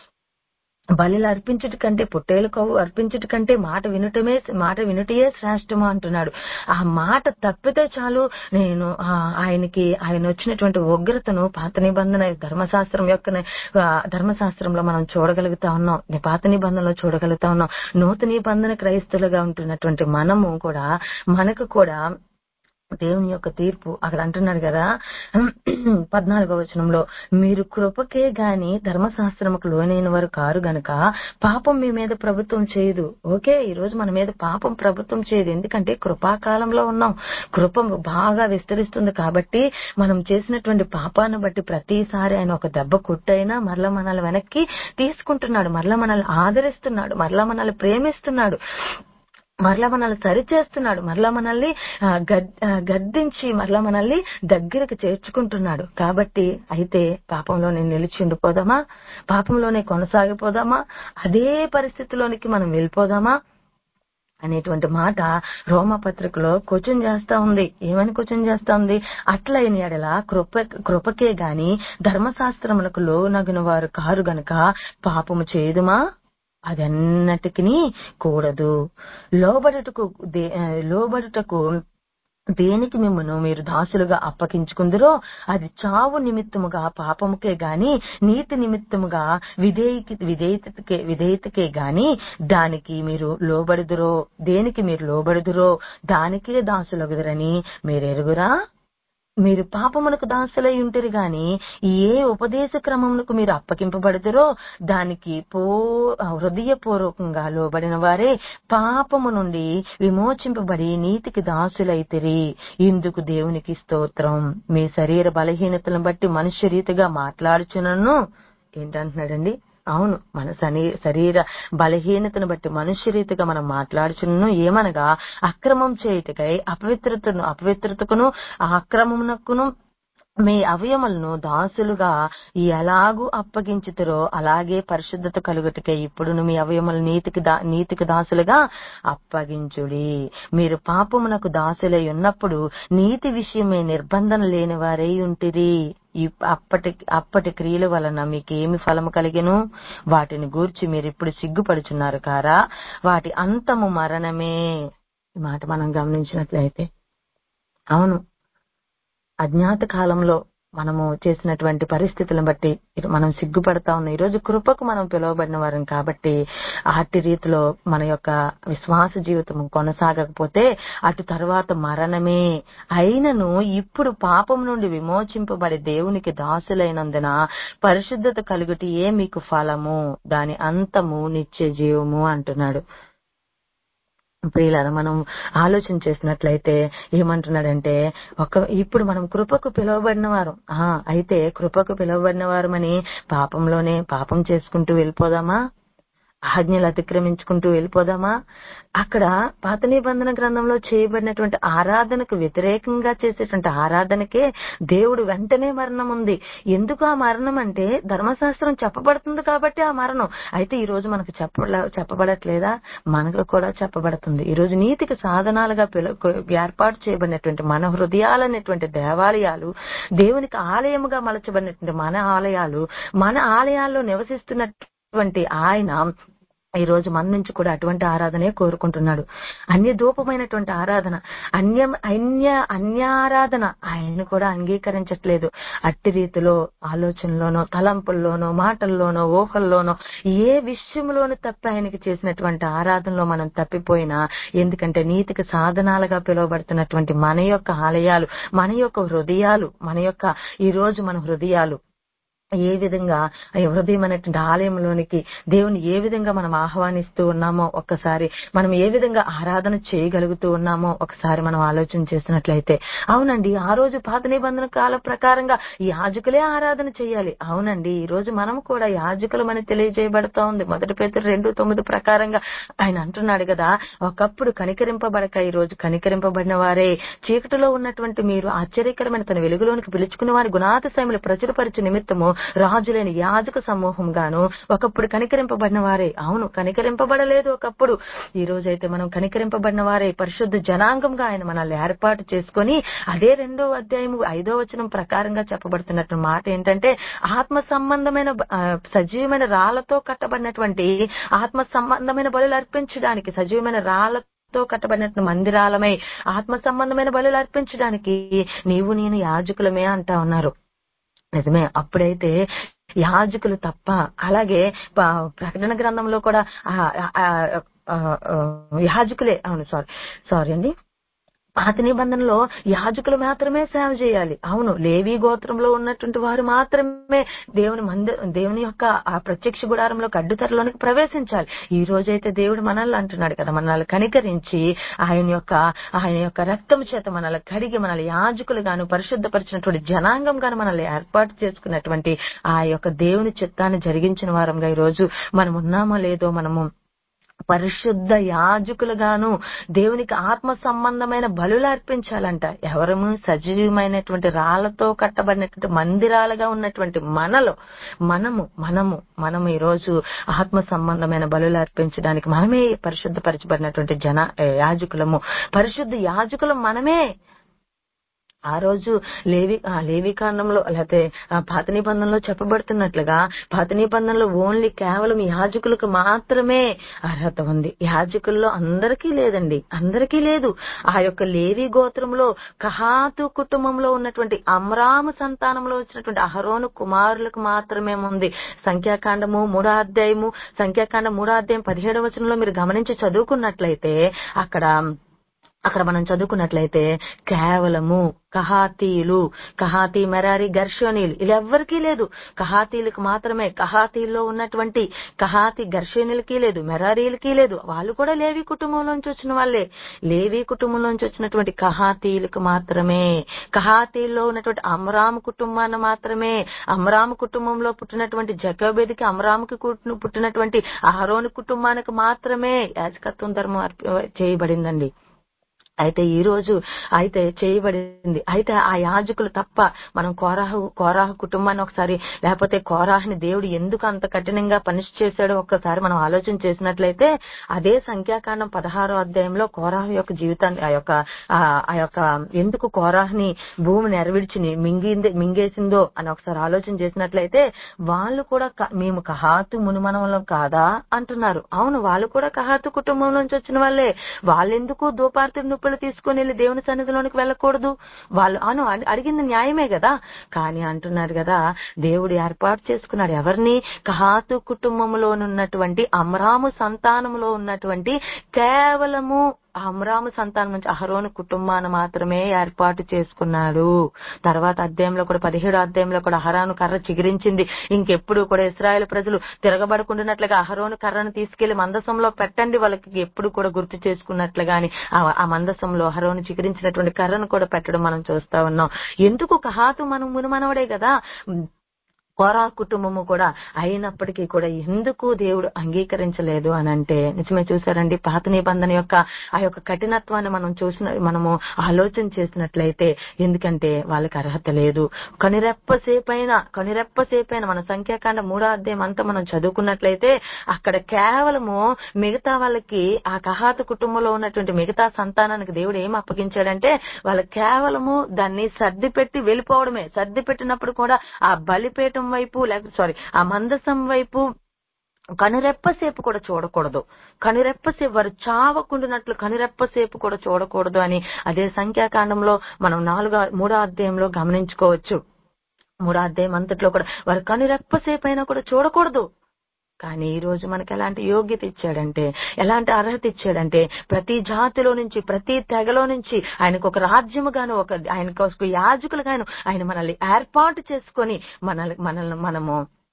బలిలు అర్పించుట కంటే పొట్టేలు కవ్వు అర్పించుట కంటే మాట వినుటమే మాట వినుటయే శ్రేష్టము అంటున్నాడు. ఆ మాట తప్పితే చాలు నేను ఆయనకి ఆయన వచ్చినటువంటి ఉగ్రతను పాత నిబంధన ధర్మశాస్త్రం యొక్క ధర్మశాస్త్రంలో మనం చూడగలుగుతా ఉన్నాం, పాత నిబంధనలో చూడగలుగుతా ఉన్నాం. నూతన నిబంధన క్రైస్తవులుగా ఉంటున్నటువంటి మనము కూడా మనకు కూడా దేవుని యొక్క తీర్పు అక్కడ అంటున్నాడు కదా పద్నాలుగో వచనంలో, మీరు కృపకే గాని ధర్మశాస్త్రముకు లోనైన వారు కారు గనక పాపం మీ మీద ప్రభుత్వం చేయదు. ఓకే, ఈ రోజు మన మీద పాపం ప్రభుత్వం చేయదు, ఎందుకంటే కృపాకాలంలో ఉన్నాం. కృప బాగా విస్తరిస్తుంది కాబట్టి మనం చేసినటువంటి పాపాన్ని బట్టి ప్రతిసారి ఆయన ఒక దెబ్బ కొట్టైనా మరలా మనల్ని వెనక్కి తీసుకుంటున్నాడు, మరలా మనల్ని ఆదరిస్తున్నాడు, మరలా మనల్ని ప్రేమిస్తున్నాడు, మరలా మనల్ని సరిచేస్తున్నాడు, మరలా మనల్ని గద్దించి మరలా మనల్ని దగ్గరకు చేర్చుకుంటున్నాడు. కాబట్టి అయితే పాపంలోనే నిలిచి ఉండిపోదామా, పాపంలోనే కొనసాగిపోదామా, అదే పరిస్థితిలోనికి మనం వెళ్ళిపోదామా అనేటువంటి మాట రోమపత్రికలో క్వశ్చన్ చేస్తా ఉంది. ఏమని క్వశ్చన్ చేస్తా ఉంది? అట్లయిన ఎడల కృప కృపకే గాని ధర్మశాస్త్రమునకు లోనగిన వారు కారు గనక పాపము చేయుదుమా? అదన్నటికి కూడదు. లోబడుటకు లోబడుటకు దేనికి మిమ్మను మీరు దాసులుగా అప్పగించుకుందరో అది చావు నిమిత్తముగా పాపముకే గాని నీతి నిమిత్తముగా విధేయకి విధేయతకే విధేయతకే గాని దానికి మీరు లోబడుదురో దేనికి మీరు లోబడుదురో దానికే దాసులగుదరని మీరు ఎరుగురా? మీరు పాపమునకు దాసులై ఉంటరు గాని ఏ ఉపదేశ క్రమమునకు మీరు అప్పగింపబడుతురో దానికి పో హృదయపూర్వకంగా లోబడిన వారే పాపము నుండి విమోచింపబడి నీతికి దాసులైతిరి. ఇందుకు దేవునికి స్తోత్రం. మీ శరీర బలహీనతలను బట్టి మనుష్య రీతిగా మాట్లాడుచునను ఏంటంటున్నాడండి? అవును, మన శరీర బలహీనతను బట్టి మనుష్య రీతిగా మనం మాట్లాడుచున్నాను. ఏమనగా అక్రమం చేయుటకై అపవిత్రతను అపవిత్రతకును అక్రమమునకును మీ అవయములను దాసులుగా ఎలాగూ అప్పగించుతారో అలాగే పరిశుద్ధత కలుగుటకై ఇప్పుడు మీ అవయములు నీతికి దా నీతికి దాసులుగా అప్పగించుడి. మీరు పాపమునకు దాసులై ఉన్నప్పుడు నీతి విషయమే నిర్బంధన లేని వారై ఉంటిరి. అప్పటి అప్పటి క్రియల వలన మీకేమి ఫలము కలిగెను? వాటిని గూర్చి మీరు ఇప్పుడు సిగ్గుపడుచున్నారు కారా? వాటి అంతము మరణమే. ఈ మాట మనం గమనించినట్లయితే అవును, అజ్ఞాత కాలంలో మనము చేసినటువంటి పరిస్థితులను బట్టి మనం సిగ్గుపడతా ఉన్నాం. ఈ రోజు కృపకు మనం పిలువబడిన వారం కాబట్టి అట్టి రీతిలో మన యొక్క విశ్వాస జీవితం కొనసాగకపోతే అటు తర్వాత మరణమే. అయినను ఇప్పుడు పాపం నుండి విమోచింపబడి దేవునికి దాసులైనందున పరిశుద్ధత కలుగుటియే మీకు ఫలము, దాని అంతము నిత్య జీవము అంటున్నాడు. ప్రియులారా, మనం ఆలోచన చేసినట్లయితే ఏమంటున్నాడంటే ఒక ఇప్పుడు మనం కృపకు పిలువబడిన వారు ఆ అయితే కృపకు పిలువబడిన వారమని పాపంలోనే పాపం చేసుకుంటూ వెళ్ళిపోదామా? ఆజ్ఞలు అతిక్రమించుకుంటూ వెళ్ళిపోదామా? అక్కడ పాత నిబంధన గ్రంథంలో చేయబడినటువంటి ఆరాధనకు వ్యతిరేకంగా చేసేటువంటి ఆరాధనకే దేవుడు వెంటనే మరణం ఉంది. ఎందుకు ఆ మరణం అంటే ధర్మశాస్త్రం చెప్పబడుతుంది కాబట్టి ఆ మరణం. అయితే ఈ రోజు మనకు చెప్ప చెప్పబడట్లేదా? మనకు కూడా చెప్పబడుతుంది. ఈ రోజు నీతికి సాధనాలుగా ఏర్పాటు చేయబడినటువంటి మన హృదయాలనేటువంటి దేవాలయాలు, దేవునికి ఆలయముగా మలచబడినటువంటి మన ఆలయాలు, మన ఆలయాల్లో నివసిస్తున్నటువంటి ఆయన ఈ రోజు మన నుంచి కూడా అటువంటి ఆరాధనే కోరుకుంటున్నాడు. అన్య ధూపమైనటువంటి ఆరాధన, అన్య అన్య అన్యారాధన ఆయన కూడా అంగీకరించట్లేదు. అట్టి రీతిలో ఆలోచనలోనో తలంపుల్లోనో మాటల్లోనో ఊహల్లోనో ఏ విషయంలోనూ తప్ప ఆయనకి చేసినటువంటి ఆరాధనలో మనం తప్పిపోయినా, ఎందుకంటే నీతికి సాధనాలుగా పిలువబడుతున్నటువంటి మన యొక్క ఆలయాలు, మన యొక్క హృదయాలు, మన యొక్క ఈ రోజు మన హృదయాలు ఏ విధంగా హృదయం అనేటువంటి ఆలయంలోనికి దేవుని ఏ విధంగా మనం ఆహ్వానిస్తూ ఉన్నామో ఒక్కసారి మనం ఏ విధంగా ఆరాధన చేయగలుగుతూ ఉన్నామో ఒకసారి మనం ఆలోచన చేసినట్లయితే, అవునండి ఆ రోజు పాత నిబంధన కాల ప్రకారంగా యాజకులే ఆరాధన చేయాలి. అవునండి ఈ రోజు మనం కూడా యాజకులమని తెలియజేయబడుతూ ఉంది. మొదటి పేతురు రెండు తొమ్మిది ప్రకారంగా ఆయన అంటున్నాడు కదా, ఒకప్పుడు కనికరింపబడక ఈ రోజు కనికరింపబడిన వారే, చీకటిలో ఉన్నటువంటి మీరు ఆశ్చర్యకరమైన తన వెలుగులోనికి పిలుచుకున్న వారి గుణాతిశయములు ప్రచురపరచు నిమిత్తము రాజులైన యాజక సమూహం గాను ఒకప్పుడు కనికరింపబడిన వారే. అవును, కనికరింపబడలేదు ఒకప్పుడు. ఈ రోజైతే మనం కనికరింపబడిన వారే పరిశుద్ధ జనాంగంగా ఆయన మనల్ని ఏర్పాటు చేసుకొని, అదే రెండో అధ్యాయం ఐదో వచనం ప్రకారంగా చెప్పబడుతున్నట్టు మాట ఏంటంటే, ఆత్మ సంబంధమైన సజీవమైన రాళ్లతో కట్టబడినటువంటి ఆత్మ సంబంధమైన బలులు అర్పించడానికి, సజీవమైన రాళ్లతో కట్టబడినటువంటి మందిరాలమై ఆత్మ సంబంధమైన బలులు అర్పించడానికి నీవు నేను యాజకులమే అంటా ఉన్నారు. నిజమే. అప్పుడైతే యాజకులు తప్ప, అలాగే ప్రకటన గ్రంథంలో కూడా యాజకులే అవును సారీ సారీ అండి పాత నిబంధనలో యాజకులు మాత్రమే సేవ చేయాలి. అవును, లేవి గోత్రంలో ఉన్నటువంటి వారు మాత్రమే దేవుని మంది దేవుని యొక్క ఆ ప్రత్యక్ష గుడారంలోకి అడ్డుతరలోనికి ప్రవేశించాలి. ఈ రోజైతే దేవుడు మనల్ని అంటున్నాడు కదా, మనల్ని కనికరించి ఆయన యొక్క ఆయన యొక్క రక్తం చేత మనల్ని కడిగి మనల్ని యాజకులు గాను పరిశుద్ధపరిచినటువంటి జనాంగం గాను మనల్ని ఏర్పాటు చేసుకున్నటువంటి ఆ యొక్క దేవుని చిత్తాన్ని జరిగించిన వారంగా ఈ రోజు మనం ఉన్నామో లేదో మనము పరిశుద్ధ యాజకులుగాను దేవునికి ఆత్మ సంబంధమైన బలులు అర్పించాలంట. ఎవరము? సజీవమైనటువంటి రాళ్లతో కట్టబడినటువంటి మందిరాలుగా ఉన్నటువంటి మనలో మనము మనము మనము ఈ రోజు ఆత్మ సంబంధమైన బలులు అర్పించడానికి మనమే పరిశుద్ధపరచబడినటువంటి జన యాజకులము. పరిశుద్ధ యాజకులం మనమే. ఆ రోజు లేవి లేవి కాండంలో లేకపోతే పాత నిబంధనలో చెప్పబడుతున్నట్లుగా పాత నిబంధనలో ఓన్లీ కేవలం యాజకులకు మాత్రమే అర్హత ఉంది. యాజకుల్లో అందరికీ లేదండి, అందరికీ లేదు. ఆ యొక్క లేవి గోత్రంలో కహాతు కుటుంబంలో ఉన్నటువంటి అమ్రాము సంతానంలో వచ్చినటువంటి అహరోను కుమారులకు మాత్రమే ఉంది. సంఖ్యాకాండము మూడో అధ్యాయము సంఖ్యాకాండం మూడో అధ్యాయం పదిహేడవ వచనంలో మీరు గమనించి చదువుకున్నట్లయితే అక్కడ అక్కడ మనం చదువుకున్నట్లయితే కేవలము కహాతీయులు, కహాతీ మెరారి గర్షోనీలు ఇలా ఎవ్వరికీ లేదు. కహాతీలకు మాత్రమే, కహాతీల్లో ఉన్నటువంటి కహాతీ గర్షోనీలకి లేదు, మెరారీలకి లేదు. వాళ్ళు కూడా లేవి కుటుంబంలోంచి వచ్చిన వాళ్ళే. లేవి కుటుంబంలోంచి వచ్చినటువంటి కహాతీలకు మాత్రమే, కహాతీల్లో ఉన్నటువంటి అమ్రాము కుటుంబాన్ని మాత్రమే, అమ్రాము కుటుంబంలో పుట్టినటువంటి జకోబేదికి అమ్రాముకి పుట్టినటువంటి అహరోను కుటుంబానికి మాత్రమే యాజకత్వం ధర్మం చేయబడిందండి. అయితే ఈ రోజు అయితే చేయబడింది. అయితే ఆ యాజకులు తప్ప మనం కోరాహు కోరాహు కుటుంబాన్ని ఒకసారి, లేకపోతే కోరాహుని దేవుడు ఎందుకు అంత కఠినంగా పనిష్ చేశాడో ఒక్కసారి మనం ఆలోచన చేసినట్లయితే, అదే సంఖ్యాకాండం పదహారో అధ్యాయంలో కోరాహు యొక్క జీవితాన్ని ఆ యొక్క ఆ యొక్క ఎందుకు కోరాహుని భూమి నెరవిడిచి మింగింది మింగేసిందో అని ఒకసారి ఆలోచన చేసినట్లయితే, వాళ్ళు కూడా మేము కహాతు మునిమనవలం కాదా అంటున్నారు. అవును, వాళ్ళు కూడా కహాతు కుటుంబం నుంచి వచ్చిన వాళ్ళే. వాళ్ళెందుకు ధూపార్తుడి నొప్పులు తీసుకుని వెళ్ళి దేవుని సన్నిధిలోనికి వెళ్ళకూడదు? వాళ్ళు అను అడిగింది న్యాయమే కదా. కానీ అంటున్నారు కదా, దేవుడు ఏర్పాటు చేసుకున్నాడు ఎవరిని? కహాతు కుటుంబంలోనున్నటువంటి అమ్రాము సంతానంలో ఉన్నటువంటి కేవలము అమ్రాము సంతానం నుంచి అహరోను కుటుంబాన్ని మాత్రమే ఏర్పాటు చేసుకున్నాడు. తర్వాత అధ్యాయంలో కూడా పదిహేడు అధ్యాయంలో కూడా అహరోను కర్ర చిగురించింది. ఇంకెప్పుడు కూడా ఇశ్రాయేలు ప్రజలు తిరగబడుకుంటున్నట్లుగా అహరోను కర్రను తీసుకెళ్లి మందసంలో పెట్టండి, వాళ్ళకి ఎప్పుడు కూడా గుర్తు చేసుకున్నట్లుగాని ఆ మందసంలో అహరోను చిగురించినటువంటి కర్రను కూడా పెట్టడం మనం చూస్తా ఉన్నాం. ఎందుకు? కహాతు మనం మునుమనవడే కదా, కోరా కుటుంబము కూడా. అయినప్పటికీ కూడా ఎందుకు దేవుడు అంగీకరించలేదు అని అంటే, నిజమే చూసారండి, పాత నిబంధన యొక్క ఆ యొక్క కఠినత్వాన్ని మనం చూసిన మనము ఆలోచన చేసినట్లయితే, ఎందుకంటే వాళ్ళకి అర్హత లేదు. కనిరెప్పసేపైన కనిరెప్పసేపైన మన సంఖ్యాకాండ మూడో అధ్యాయం అంతా మనం చదువుకున్నట్లయితే అక్కడ కేవలము మిగతా వాళ్ళకి, ఆ కహాతు కుటుంబంలో ఉన్నటువంటి మిగతా సంతానానికి దేవుడు ఏం అప్పగించాడంటే, వాళ్ళకి కేవలము దాన్ని సర్ది పెట్టి వెళ్ళిపోవడమే. సర్ది పెట్టినప్పుడు కూడా ఆ బలిపీఠం వైపు లేకపోతే సారీ ఆ మందసం వైపు కనురెప్పసేపు కూడా చూడకూడదు. కనురెప్పసేపు వారు చావకుండానట్లు కనురెప్పసేపు కూడా చూడకూడదు అని అదే సంఖ్యాకాండంలో మనం నాలుగో మూడో అధ్యాయంలో గమనించుకోవచ్చు. మూడో అధ్యాయం అంతట్లో కూడా వారు కనురెప్పసేపు అయినా కూడా చూడకూడదు. కానీ ఈ రోజు మనకి ఎలాంటి యోగ్యత ఇచ్చాడంటే, ఎలాంటి అర్హత ఇచ్చాడంటే, ప్రతి జాతిలో నుంచి ప్రతి తెగలో నుంచి ఆయనకు ఒక రాజ్యముగాను, ఒక ఆయనకు ఒక యాజకులుగాను ఆయన మనల్ని ఏర్పాటు చేసుకొని మనల్ని మనల్ని మనము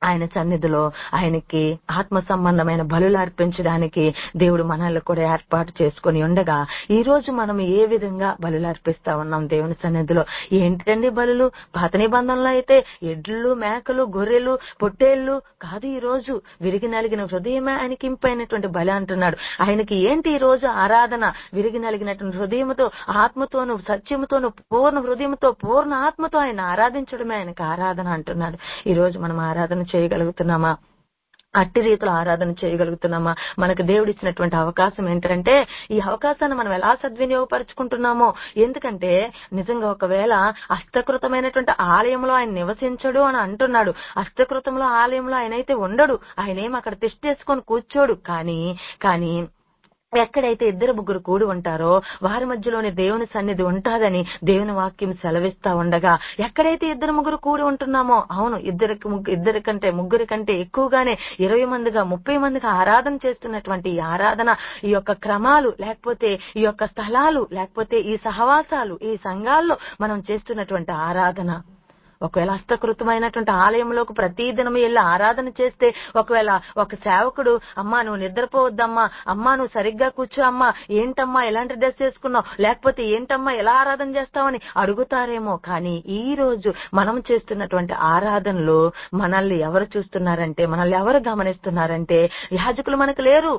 ఆయన సన్నిధిలో ఆయనకి ఆత్మ సంబంధమైన బలులు అర్పించడానికి దేవుడు మనల్ని కూడా ఏర్పాటు చేసుకుని ఉండగా ఈ రోజు మనం ఏ విధంగా బలులు అర్పిస్తా ఉన్నాం దేవుని సన్నిధిలో? ఏంటండి బలులు? పాత నిబంధనలో అయితే ఎడ్లు, మేకలు, గొర్రెలు, పొట్టేళ్లు కాదు. ఈ రోజు విరిగి నలిగిన హృదయమే ఆయనకి ఇంపైనటువంటి బలి అంటున్నాడు. ఆయనకి ఏంటి ఈ రోజు ఆరాధన? విరిగి నలిగినటువంటి హృదయంతో, ఆత్మతోను, సత్యముతోను, పూర్ణ హృదయంతో, పూర్ణ ఆత్మతో ఆయన ఆరాధించడమే ఆయనకి ఆరాధన అంటున్నాడు. ఈ రోజు మనం ఆరాధన చేయగలుగుతున్నామా? అట్టి రీతిలో ఆరాధన చేయగలుగుతున్నామా? మనకు దేవుడు ఇచ్చినటువంటి అవకాశం ఏంటంటే ఈ అవకాశాన్ని మనం ఎలా సద్వినియోగపరుచుకుంటున్నామో. ఎందుకంటే నిజంగా ఒకవేళ హస్తకృతమైనటువంటి ఆలయంలో ఆయన నివసించడు అని అంటున్నాడు. హస్తకృతంలో ఆలయంలో ఆయన అయితే ఉండడు. ఆయన ఏం అక్కడ తిష్టేసుకొని కూర్చోడు. కానీ కానీ ఎక్కడైతే ఇద్దరు ముగ్గురు కూడి ఉంటారో వారి మధ్యలోనే దేవుని సన్నిధి ఉంటాదని దేవుని వాక్యం సెలవిస్తా ఉండగా, ఎక్కడైతే ఇద్దరు ముగ్గురు కూడి ఉంటున్నామో, అవును ఇద్దరికి ఇద్దరి కంటే ముగ్గురి కంటే ఎక్కువగానే ఇరవై మందిగా ముప్పై మందిగా ఆరాధన చేస్తున్నటువంటి ఈ ఆరాధన, ఈ యొక్క క్రమాలు, లేకపోతే ఈ యొక్క స్థలాలు, లేకపోతే ఈ సహవాసాలు, ఈ సంఘాల్లో మనం చేస్తున్నటువంటి ఆరాధన, ఒకవేళ హస్తకృతమైనటువంటి ఆలయంలోకి ప్రతి దినం వెళ్ళి ఆరాధన చేస్తే, ఒకవేళ ఒక సేవకుడు అమ్మా నువ్వు నిద్రపోవద్దమ్మా, అమ్మా నువ్వు సరిగ్గా కూర్చో అమ్మా, ఏంటమ్మా ఎలాంటి డ్రెస్ వేసుకున్నావు, లేకపోతే ఏంటమ్మా ఎలా ఆరాధన చేస్తావని అడుగుతారేమో. కానీ ఈ రోజు మనం చేస్తున్నటువంటి ఆరాధనలో మనల్ని ఎవరు చూస్తున్నారంటే, మనల్ని ఎవరు గమనిస్తున్నారంటే యాజకులు మనకు లేరు.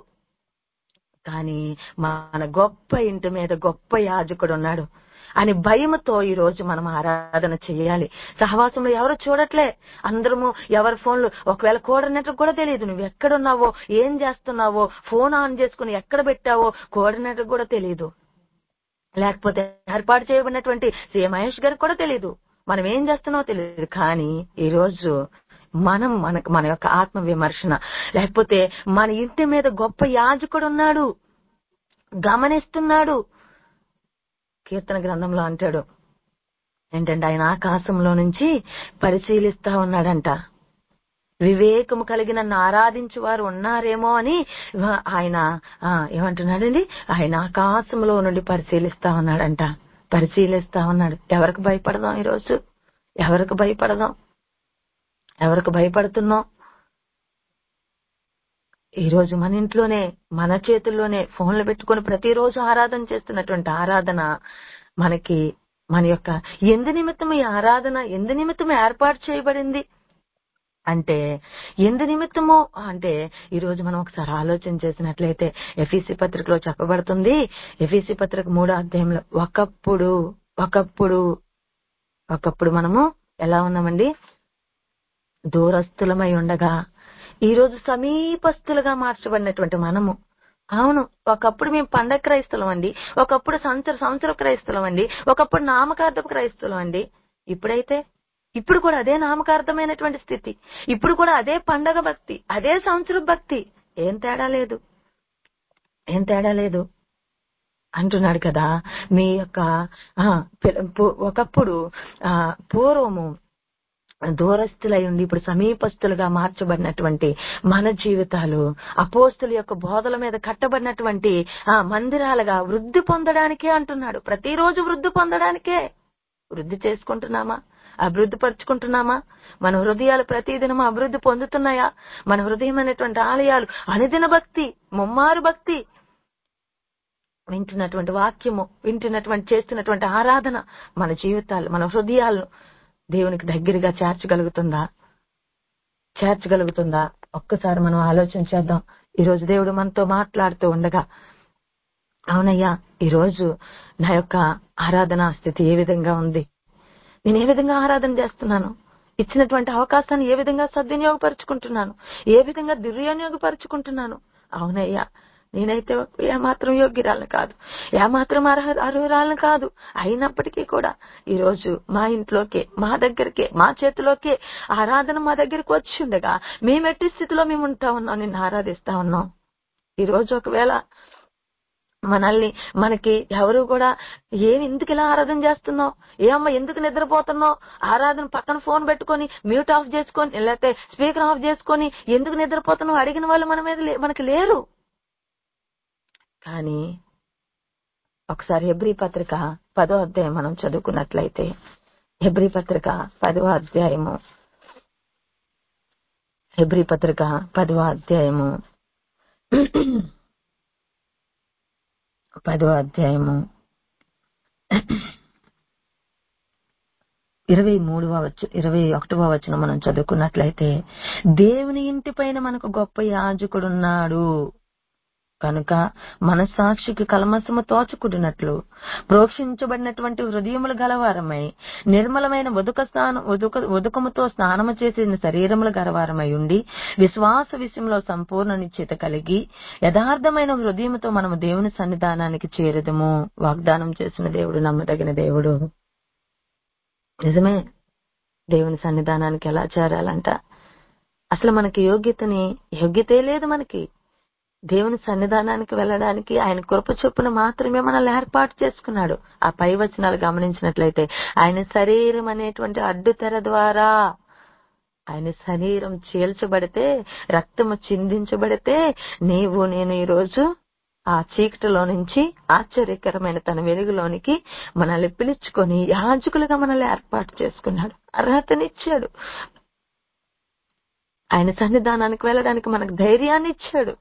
కానీ మన గొప్ప ఇంటి మీద గొప్ప యాజకుడు ఉన్నాడు అని భయముతో ఈ రోజు మనం ఆరాధన చేయాలి. సహవాసంలో ఎవరు చూడట్లే, అందరము ఎవరి ఫోన్లు, ఒకవేళ కోఆర్డినేటర్ కూడా తెలియదు నువ్వు ఎక్కడున్నావో, ఏం చేస్తున్నావో, ఫోన్ ఆన్ చేసుకుని ఎక్కడ పెట్టావో కోఆర్డినేటర్ కూడా తెలియదు, లేకపోతే ఏర్పాటు చేయబడినటువంటి సీఎం మహేష్ గారికి కూడా తెలియదు, మనం ఏం చేస్తున్నావో తెలియదు. కానీ ఈ రోజు మనం మనకు మన యొక్క ఆత్మ విమర్శన, లేకపోతే మన ఇంటి మీద గొప్ప యాజకుడు ఉన్నాడు, గమనిస్తున్నాడు. కీర్తన గ్రంథంలో అంటాడు ఏంటంటే ఆయన ఆకాశంలో నుంచి పరిశీలిస్తా ఉన్నాడంట. వివేకము కలిగి నన్ను ఆరాధించు వారు ఉన్నారేమో అని ఆయన ఏమంటున్నాడండి, ఆయన ఆకాశంలో నుండి పరిశీలిస్తా ఉన్నాడంట. పరిశీలిస్తా ఉన్నాడు. ఎవరికి భయపడదాం? ఈరోజు ఎవరికి భయపడదాం? ఎవరికి భయపడుతున్నాం? ఈ రోజు మన ఇంట్లోనే, మన చేతుల్లోనే ఫోన్లు పెట్టుకుని ప్రతిరోజు ఆరాధన చేస్తున్నటువంటి ఆరాధన మనకి మన యొక్క ఎందు నిమిత్తం ఈ ఆరాధన ఎందు నిమిత్తం ఏర్పాటు చేయబడింది అంటే, ఎందు నిమిత్తము అంటే ఈ రోజు మనం ఒకసారి ఆలోచన చేసినట్లయితే ఎఫీసీ పత్రికలో చెప్పబడుతుంది. ఎఫీసీ పత్రిక మూడో అధ్యాయంలో ఒకప్పుడు ఒకప్పుడు ఒకప్పుడు మనము ఎలా ఉన్నామండి? దూరస్తులమై ఉండగా ఈ రోజు సమీపస్తులుగా మార్చబడినటువంటి మనము. అవును, ఒకప్పుడు మేము పండగ క్రైస్తవం అండి, ఒకప్పుడు సంవత్సర సంవత్సర క్రైస్తవం అండి, ఒకప్పుడు నామకార్థపు క్రైస్తవం అండి. ఇప్పుడైతే ఇప్పుడు కూడా అదే నామకార్థమైనటువంటి స్థితి, ఇప్పుడు కూడా అదే పండగ భక్తి, అదే సంవత్సర భక్తి. ఏం తేడా లేదు, ఏం తేడా లేదు అంటున్నాడు కదా. మీ యొక్క ఒకప్పుడు ఆ పూర్వము దూరస్తులై ఉండి ఇప్పుడు సమీపస్తులుగా మార్చబడినటువంటి మన జీవితాలు అపోస్తుల యొక్క బోధల మీద కట్టబడినటువంటి ఆ మందిరాలుగా వృద్ధి పొందడానికే అంటున్నాడు. ప్రతిరోజు వృద్ధి పొందడానికే. వృద్ధి చేసుకుంటున్నామా? అభివృద్ధి పరుచుకుంటున్నామా? మన హృదయాలు ప్రతిదినము అభివృద్ధి పొందుతున్నాయా? మన హృదయం అనేటువంటి ఆలయాలు అనుదిన భక్తి, ముమ్మారు భక్తి, వింటున్నటువంటి వాక్యము, వింటున్నటువంటి చేస్తున్నటువంటి ఆరాధన మన జీవితాలు, మన హృదయాలను దేవునికి దగ్గరగా చేర్చగలుగుతుందా? చేర్చగలుగుతుందా? ఒక్కసారి మనం ఆలోచన చేద్దాం. ఈరోజు దేవుడు మనతో మాట్లాడుతూ ఉండగా, అవునయ్యా ఈరోజు నా యొక్క ఆరాధన స్థితి ఏ విధంగా ఉంది, నేను ఏ విధంగా ఆరాధన చేస్తున్నాను, ఇచ్చినటువంటి అవకాశాన్ని ఏ విధంగా సద్వినియోగపరుచుకుంటున్నాను, ఏ విధంగా దుర్వినియోగపరుచుకుంటున్నాను. అవునయ్యా నేనైతే ఏమాత్రం యోగ్యురాలను కాదు, ఏమాత్రం అర్హ అర్హురాలను కాదు. అయినప్పటికీ కూడా ఈరోజు మా ఇంట్లోకే, మా దగ్గరికే, మా చేతిలోకే ఆరాధన మా దగ్గరికి వచ్చి ఉండగా మేము ఎట్టి స్థితిలో మేము ఉంటా ఉన్నాం, నిన్ను ఆరాధిస్తా ఉన్నాం. ఈరోజు ఒకవేళ మనల్ని మనకి ఎవరు కూడా ఏమి ఎందుకు ఇలా ఆరాధన చేస్తున్నావు, ఏమమ్మా ఎందుకు నిద్రపోతున్నావు, ఆరాధన పక్కన ఫోన్ పెట్టుకొని మ్యూట్ ఆఫ్ చేసుకొని లేకపోతే స్పీకర్ ఆఫ్ చేసుకొని ఎందుకు నిద్రపోతున్నావు అడిగిన వాళ్ళు మన మీద మనకి లేరు. కానీ ఒకసారి హెబ్రీ పత్రిక పదో అధ్యాయం మనం చదువుకున్నట్లయితే, హెబ్రీ పత్రిక పదో అధ్యాయము హెబ్రీ పత్రిక పదవ అధ్యాయము పదవ అధ్యాయము ఇరవై మూడవ వచ్చు ఇరవై ఒకటవ వచనం మనం చదువుకున్నట్లయితే, దేవుని ఇంటి పైన మనకు గొప్ప యాజకుడున్నాడు కనుక మనస్సాక్షికి కల్మసము తోచకుడినట్లు ప్రోక్షించబడినటువంటి హృదయములు గలవారమై నిర్మలమైన ఉదుక స్నానం ఉదుక ఉదుకముతో స్నానము చేసిన శరీరములు గలవారమై ఉండి విశ్వాస విషయంలో సంపూర్ణ నిశ్చయిత కలిగి యథార్థమైన హృదయముతో మనము దేవుని సన్నిధానానికి చేరుదము. వాగ్దానం చేసిన దేవుడు నమ్మదగిన దేవుడు. నిజమే, దేవుని సన్నిధానానికి ఎలా చేరాలంట? అసలు మనకి యోగ్యతని యోగ్యతే లేదు. మనకి దేవుని సన్నిధానానికి వెళ్ళడానికి ఆయన కృప చొప్పున మాత్రమే మనల్ని ఏర్పాటు చేసుకున్నాడు. ఆ పై వచనాలు గమనించినట్లయితే, ఆయన శరీరం అనేటువంటి అడ్డు తెర ద్వారా ఆయన శరీరం చీల్చబడితే, రక్తము చిందించబడితే నీవు నేను ఈ రోజు ఆ చీకటిలో నుంచి ఆశ్చర్యకరమైన తన వెలుగులోనికి మనల్ని పిలుచుకొని యాజకులుగా మనల్ని ఏర్పాటు చేసుకున్నాడు. అర్హతనిచ్చాడు. ఆయన సన్నిధానానికి వెళ్ళడానికి మనకు ధైర్యాన్ని ఇచ్చాడు.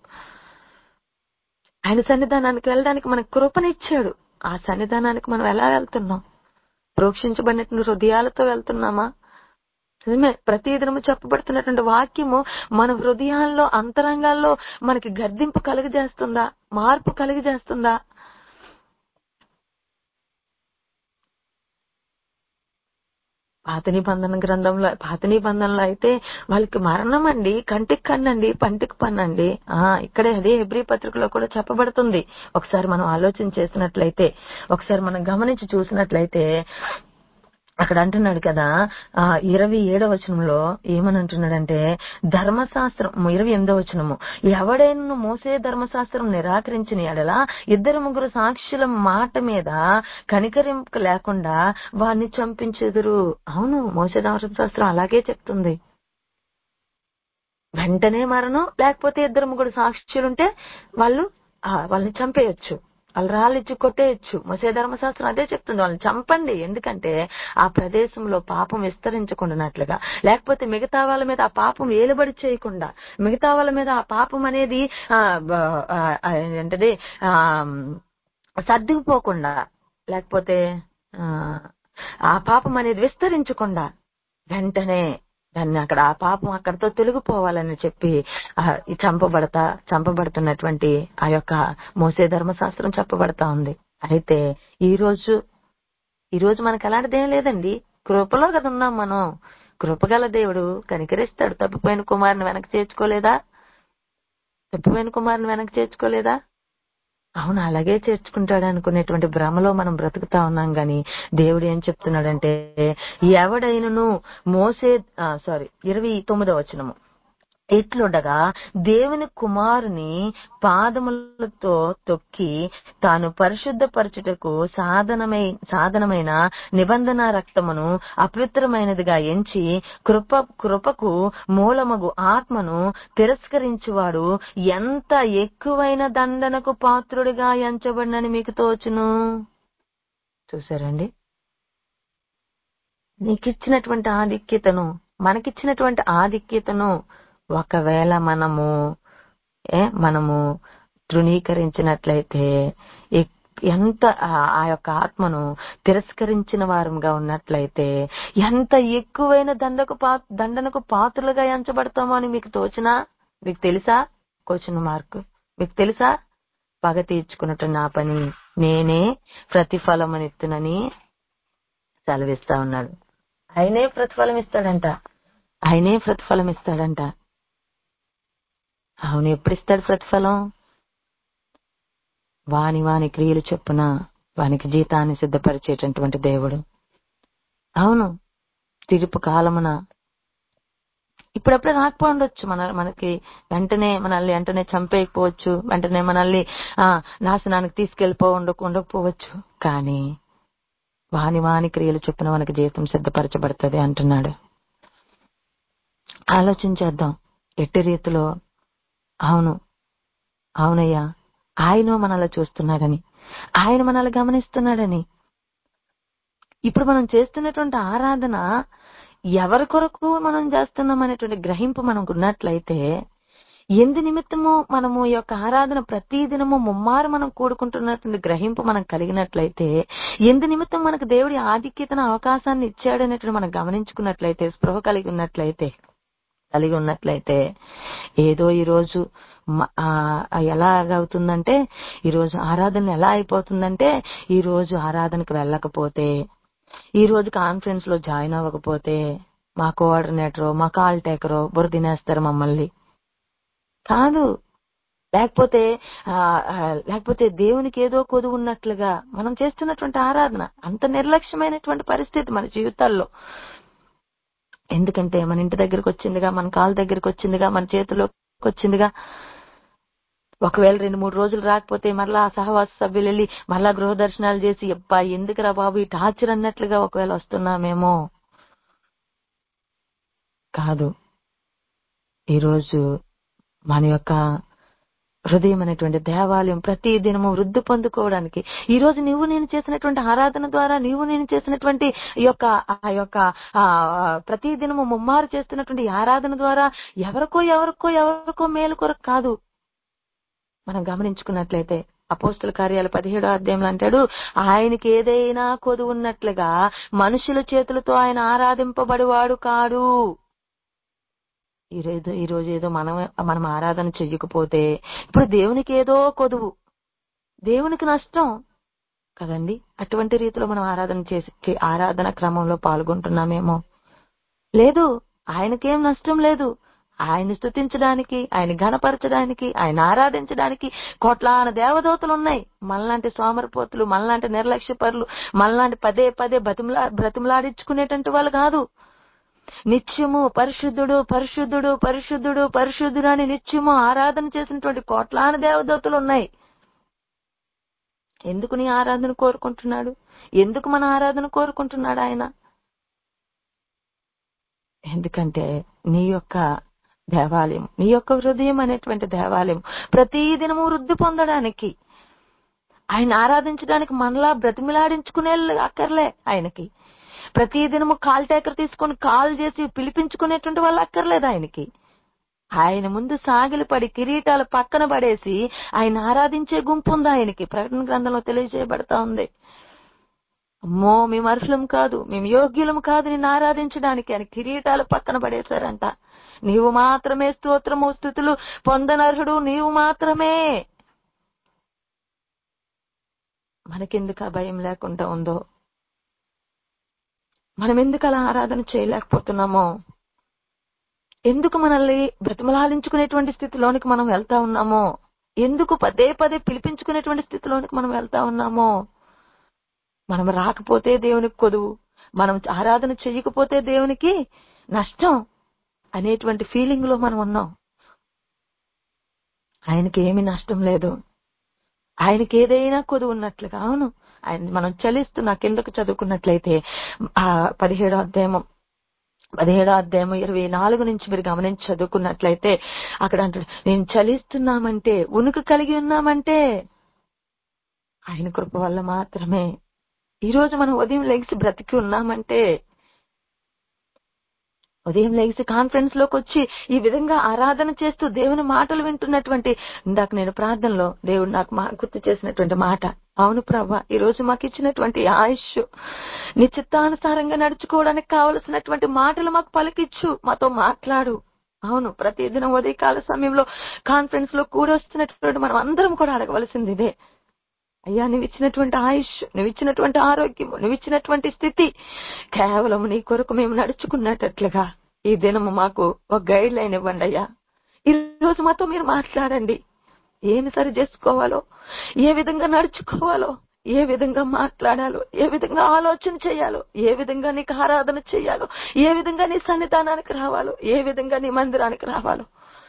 ఆయన సన్నిధానానికి వెళ్ళడానికి మనకు కృపనిచ్చాడు. ఆ సన్నిధానానికి మనం ఎలా వెళ్తున్నాం? ప్రోక్షించబడినటువంటి హృదయాలతో వెళ్తున్నామా? నిజమే, ప్రతి దినము చెప్పబడుతున్నటువంటి వాక్యము మన హృదయాల్లో అంతరంగాల్లో మనకి గర్దింపు కలుగజేస్తుందా? మార్పు కలుగజేస్తుందా? పాత నిబంధన గ్రంథంలో పాత నిబంధనలో అయితే వాళ్ళకి మరణం అండి, కంటికి కన్నండి, పంటికి పన్నండి. ఆ ఇక్కడే అదే హెబ్రీ పత్రికలో కూడా చెప్పబడుతుంది. ఒకసారి మనం ఆలోచన చేసినట్లయితే, ఒకసారి మనం గమనించి చూసినట్లయితే అక్కడ అంటున్నాడు కదా, ఆ ఇరవై ఏడవ వచనంలో ఏమని అంటున్నాడంటే, ధర్మశాస్త్రం ఇరవై ఎనిమిదవ వచనము, ఎవడైనా మోసే ధర్మశాస్త్రం నిరాకరించిన ఎడల ఇద్దరు ముగ్గురు సాక్షుల మాట మీద కనికరింపు లేకుండా వారిని చంపించెదరు. అవును, మోసే ధర్మశాస్త్రం అలాగే చెప్తుంది. వెంటనే మరణం, లేకపోతే ఇద్దరు ముగ్గురు సాక్షులుంటే వాళ్ళు వాళ్ళని చంపేయచ్చు, వాళ్ళు రాళ్ళిచ్చి కొట్టేయచ్చు. మోసే ధర్మశాస్త్రం అదే చెప్తుంది, వాళ్ళని చంపండి. ఎందుకంటే ఆ ప్రదేశంలో పాపం విస్తరించకుండానట్లుగా, లేకపోతే మిగతా వాళ్ళ మీద ఆ పాపం ఏలుబడి చేయకుండా, మిగతా వాళ్ళ మీద ఆ పాపం అనేది ఏంటది సర్దుకుపోకుండా, లేకపోతే ఆ పాపం అనేది విస్తరించకుండా వెంటనే దాన్ని అక్కడ ఆ పాపం అక్కడతో తొలగిపోవాలని చెప్పి చంపబడతా చంపబడుతున్నటువంటి ఆ యొక్క మోసే ధర్మశాస్త్రం చెప్పబడతా ఉంది. అయితే ఈ రోజు ఈ రోజు మనకు అలాంటిదేం లేదండి. కృపలో కదా ఉన్నాం మనం. కృపగల దేవుడు కనికరిస్తాడు. తప్పిపోయిన కుమారుని వెనక్కి చేర్చుకోలేదా? తప్పిపోయిన కుమారుని వెనక్కి చేర్చుకోలేదా? అవును, అలాగే చేర్చుకుంటాడు అనుకునేటువంటి భ్రమలో మనం బ్రతుకుతా ఉన్నాం. గాని దేవుడు ఏం చెప్తున్నాడంటే, ఎవడైనను మోసే సారీ ఇరవై తొమ్మిదో వచనము, ఇట్లుండగా దేవుని కుమారుని పాదములతో తొక్కి తాను పరిశుద్ధపరచుటకు సాధనమై సాధనమైన నిబంధన రక్తమును అపవిత్రమైనదిగా ఎంచి కృప కృపకు మూలమగు ఆత్మను తిరస్కరించువాడు ఎంత ఎక్కువైన దండనకు పాత్రుడిగా ఎంచబడినని మీకు తోచును. చూసారండి, నీకిచ్చినటువంటి ఆధిక్యతను, మనకిచ్చినటువంటి ఆధిక్యతను ఒకవేళ మనము ఏ మనము తృణీకరించినట్లయితే, ఎంత ఆ యొక్క ఆత్మను తిరస్కరించిన వారంగా ఉన్నట్లయితే ఎంత ఎక్కువైన దండకు పా దండనకు పాత్రలుగా ఎంచబడతామో అని మీకు తోచినా? మీకు తెలుసా? Question mark. మీకు తెలుసా? పగ తీర్చుకున్నట్టు నా పని నేనే ప్రతిఫలమనిత్తునని సెలవిస్తా ఉన్నాడు. ఆయనే ప్రతిఫలం ఇస్తాడంట. ఆయనే ప్రతిఫలం ఇస్తాడంట. అవును, ఎప్పుడు ఇస్తాడు ప్రతిఫలం? వాని వాని క్రియలు చొప్పున వానికి జీతాన్ని సిద్ధపరిచేటటువంటి దేవుడు. అవును, తీర్పు కాలమున ఇప్పుడప్పుడే రాకపోవచ్చు. మన మనకి వెంటనే మనల్ని వెంటనే చంపేయకపోవచ్చు, వెంటనే మనల్ని ఆ నాశనానికి తీసుకెళ్లిపో ఉండకపోవచ్చు. కానీ వాని వాని క్రియలు చొప్పున మనకి జీతం సిద్ధపరచబడుతుంది అంటున్నాడు. ఆలోచించేద్దాం ఎట్టి రీతిలో. అవును అవునయ్యా, ఆయన మనల్ని చూస్తున్నాడని, ఆయన మనల్ని గమనిస్తున్నాడని. ఇప్పుడు మనం చేస్తున్నటువంటి ఆరాధన ఎవరి కొరకు మనం చేస్తున్నాం అనేటువంటి గ్రహింపు మనకు ఉన్నట్లయితే, ఎందు నిమిత్తము మనము ఈ యొక్క ఆరాధన ప్రతి దినము ముమ్మారు మనం కూడుకుంటున్నటువంటి గ్రహింపు మనం కలిగినట్లయితే, ఎందు నిమిత్తం మనకు దేవుడి ఆధిక్యతను అవకాశాన్ని ఇచ్చాడనేటువంటి మనం గమనించుకున్నట్లయితే, స్పృహ కలిగి ఉన్నట్లయితే కలిగి ఉన్నట్లయితే ఏదో ఈ రోజు ఎలాగవుతుందంటే, ఈ రోజు ఆరాధన ఎలా అయిపోతుందంటే, ఈ రోజు ఆరాధనకు వెళ్ళకపోతే, ఈ రోజు కాన్ఫరెన్స్ లో జాయిన్ అవ్వకపోతే మా కోఆర్డినేటరో మా కాల్ టేకరో బుర్ర తినేస్తారు మమ్మల్ని. కాదు, లేకపోతే లేకపోతే దేవునికి ఏదో కొదువు ఉన్నట్లుగా మనం చేస్తున్నటువంటి ఆరాధన అంత నిర్లక్ష్యమైనటువంటి పరిస్థితి మన జీవితాల్లో. ఎందుకంటే మన ఇంటి దగ్గరకు వచ్చిందిగా, మన కాల్ దగ్గరకు వచ్చిందిగా, మన చేతిలోకి వచ్చిందిగా. ఒకవేళ రెండు మూడు రోజులు రాకపోతే మరలా సహవాస సభ్యులు వెళ్ళి మరలా గృహ దర్శనాలు చేసి, అబ్బా ఎందుకురా బాబు ఈ టార్చర్ అన్నట్లుగా ఒకవేళ వస్తున్నామేమో. కాదు, ఈరోజు మన యొక్క హృదయం అనేటువంటి దేవాలయం ప్రతి దినము వృద్ధి పొందుకోవడానికి, ఈ రోజు నువ్వు నేను చేసినటువంటి ఆరాధన ద్వారా, నీవు నేను చేసినటువంటి ఈ యొక్క ఆ యొక్క ఆ ప్రతి దినము ముమ్మారు చేస్తున్నటువంటి ఆరాధన ద్వారా ఎవరికో ఎవరికో ఎవరికో మేలు కొరకు కాదు. మనం గమనించుకున్నట్లయితే అపోస్తుల కార్యాలు పదిహేడో అధ్యాయంలో అంటాడు, ఆయనకి ఏదైనా కొదువు ఉన్నట్లుగా మనుషుల చేతులతో ఆయన ఆరాధింపబడివాడు కాడు. ఈరోజు ఈ రోజు ఏదో మనం మనం ఆరాధన చెయ్యకపోతే ఇప్పుడు దేవునికి ఏదో కొదువు, దేవునికి నష్టం కదండి. అటువంటి రీతిలో మనం ఆరాధన చేసి ఆరాధన క్రమంలో పాల్గొంటున్నామేమో. లేదు, ఆయనకేం నష్టం లేదు. ఆయన స్తుతించడానికి, ఆయన ఘనపరచడానికి, ఆయన ఆరాధించడానికి కోట్లాన దేవదూతలు ఉన్నాయి. మనలాంటి సోమరిపోతులు, మనలాంటి నిర్లక్ష్యపరులు, మనలాంటి పదే పదే బతిమలా బ్రతిమలాడించుకునేటువంటి వాళ్ళు కాదు. నిత్యము పరిశుద్ధుడు పరిశుద్ధుడు పరిశుద్ధుడు పరిశుద్ధుడు అని నిత్యము ఆరాధన చేసినటువంటి కోట్లాన దేవదూతలు ఉన్నాయి. ఎందుకు నీ ఆరాధన కోరుకుంటున్నాడు? ఎందుకు మన ఆరాధన కోరుకుంటున్నాడు ఆయన? ఎందుకంటే నీ యొక్క దేవాలయం, నీ యొక్క హృదయం అనేటువంటి దేవాలయం ప్రతి దినము వృద్ధి పొందడానికి, ఆయన ఆరాధించడానికి మనలా బ్రతిమిలాడించుకునే అక్కర్లే. ఆయనకి ప్రతి దినము కాల్ టేకర్ తీసుకొని కాల్ చేసి పిలిపించుకునేటువంటి వాళ్ళు అక్కర్లేదు. ఆయనకి ఆయన ముందు సాగిలపడి కిరీటాలు పక్కన పడేసి ఆయన ఆరాధించే గుంపు ఉంది ఆయనకి. ప్రకటన గ్రంథంలో తెలియజేయబడతా ఉంది, అమ్మో మేము అర్హులం కాదు, మేము యోగ్యులం కాదు నిన్ను ఆరాధించడానికి అని కిరీటాలు పక్కన పడేశారంట. నీవు మాత్రమే స్తోత్రము స్తుతులు పొందనర్హుడు, నీవు మాత్రమే. మనకెందుకు ఆ భయం లేకుండా ఉందో? మనం ఎందుకు అలా ఆరాధన చేయలేకపోతున్నామో? ఎందుకు మనల్ని బ్రతిమలాడించుకునేటువంటి స్థితిలోనికి మనం వెళ్తా ఉన్నామో? ఎందుకు పదే పదే పిలిపించుకునేటువంటి స్థితిలోనికి మనం వెళ్తా ఉన్నామో? మనం రాకపోతే దేవునికి కొదువు, మనం ఆరాధన చెయ్యకపోతే దేవునికి నష్టం అనేటువంటి ఫీలింగ్ లో మనం ఉన్నాం. ఆయనకి ఏమి నష్టం లేదు. ఆయనకి ఏదైనా కొదువు ఉన్నట్లుగా. అవును, ఆయన మనం చలిస్తున్నా కిందకు చదువుకున్నట్లయితే ఆ పదిహేడో అధ్యాయం పదిహేడో అధ్యాయం ఇరవై నాలుగు నుంచి మీరు గమనించి చదువుకున్నట్లయితే అక్కడ అంటాడు, నేను చలిస్తున్నామంటే, ఉనికి కలిగి ఉన్నామంటే ఆయన కృప వల్ల మాత్రమే. ఈ రోజు మనం ఉదయం లెగిసి బ్రతికి ఉన్నామంటే, ఉదయం లెగిసి కాన్ఫరెన్స్ లోకి వచ్చి ఈ విధంగా ఆరాధన చేస్తూ దేవుని మాటలు వింటున్నటువంటి, ఇందాక నేను ప్రార్థనలో దేవుడు నాకు మా గుర్తు చేసినటువంటి మాట, అవును ప్రభా, ఈ రోజు మాకు ఇచ్చినటువంటి ఆయుష్ నీ చిత్తానుసారంగా నడుచుకోవడానికి కావలసినటువంటి మాటలు మాకు పలికిచ్చు, మాతో మాట్లాడు. అవును, ప్రతిదినం ఉదయకాల సమయంలో కాన్ఫరెన్స్ లో కూడి వస్తున్నటువంటి మనం అందరం కూడా అడగవలసింది ఇదే, అయ్యా నువ్వు ఇచ్చినటువంటి ఆయుష్, నువ్వు ఇచ్చినటువంటి ఆరోగ్యము, నువ్వు ఇచ్చినటువంటి స్థితి కేవలం నీ కొరకు మేము నడుచుకున్నట్లుగా ఈ దినము మాకు ఒక గైడ్ లైన్ ఇవ్వండి అయ్యా. ఈ రోజు మాతో మీరు మాట్లాడండి. ఏమి సరి చేసుకోవాలో, ఏ విధంగా నడుచుకోవాలో, ఏ విధంగా మాట్లాడాలో, ఏ విధంగా ఆలోచన చేయాలో, ఏ విధంగా నీకు ఆరాధన చేయాలో, ఏ విధంగా నీ సన్నిధానానికి రావాలో, ఏ విధంగా నీ మందిరానికి రావాలో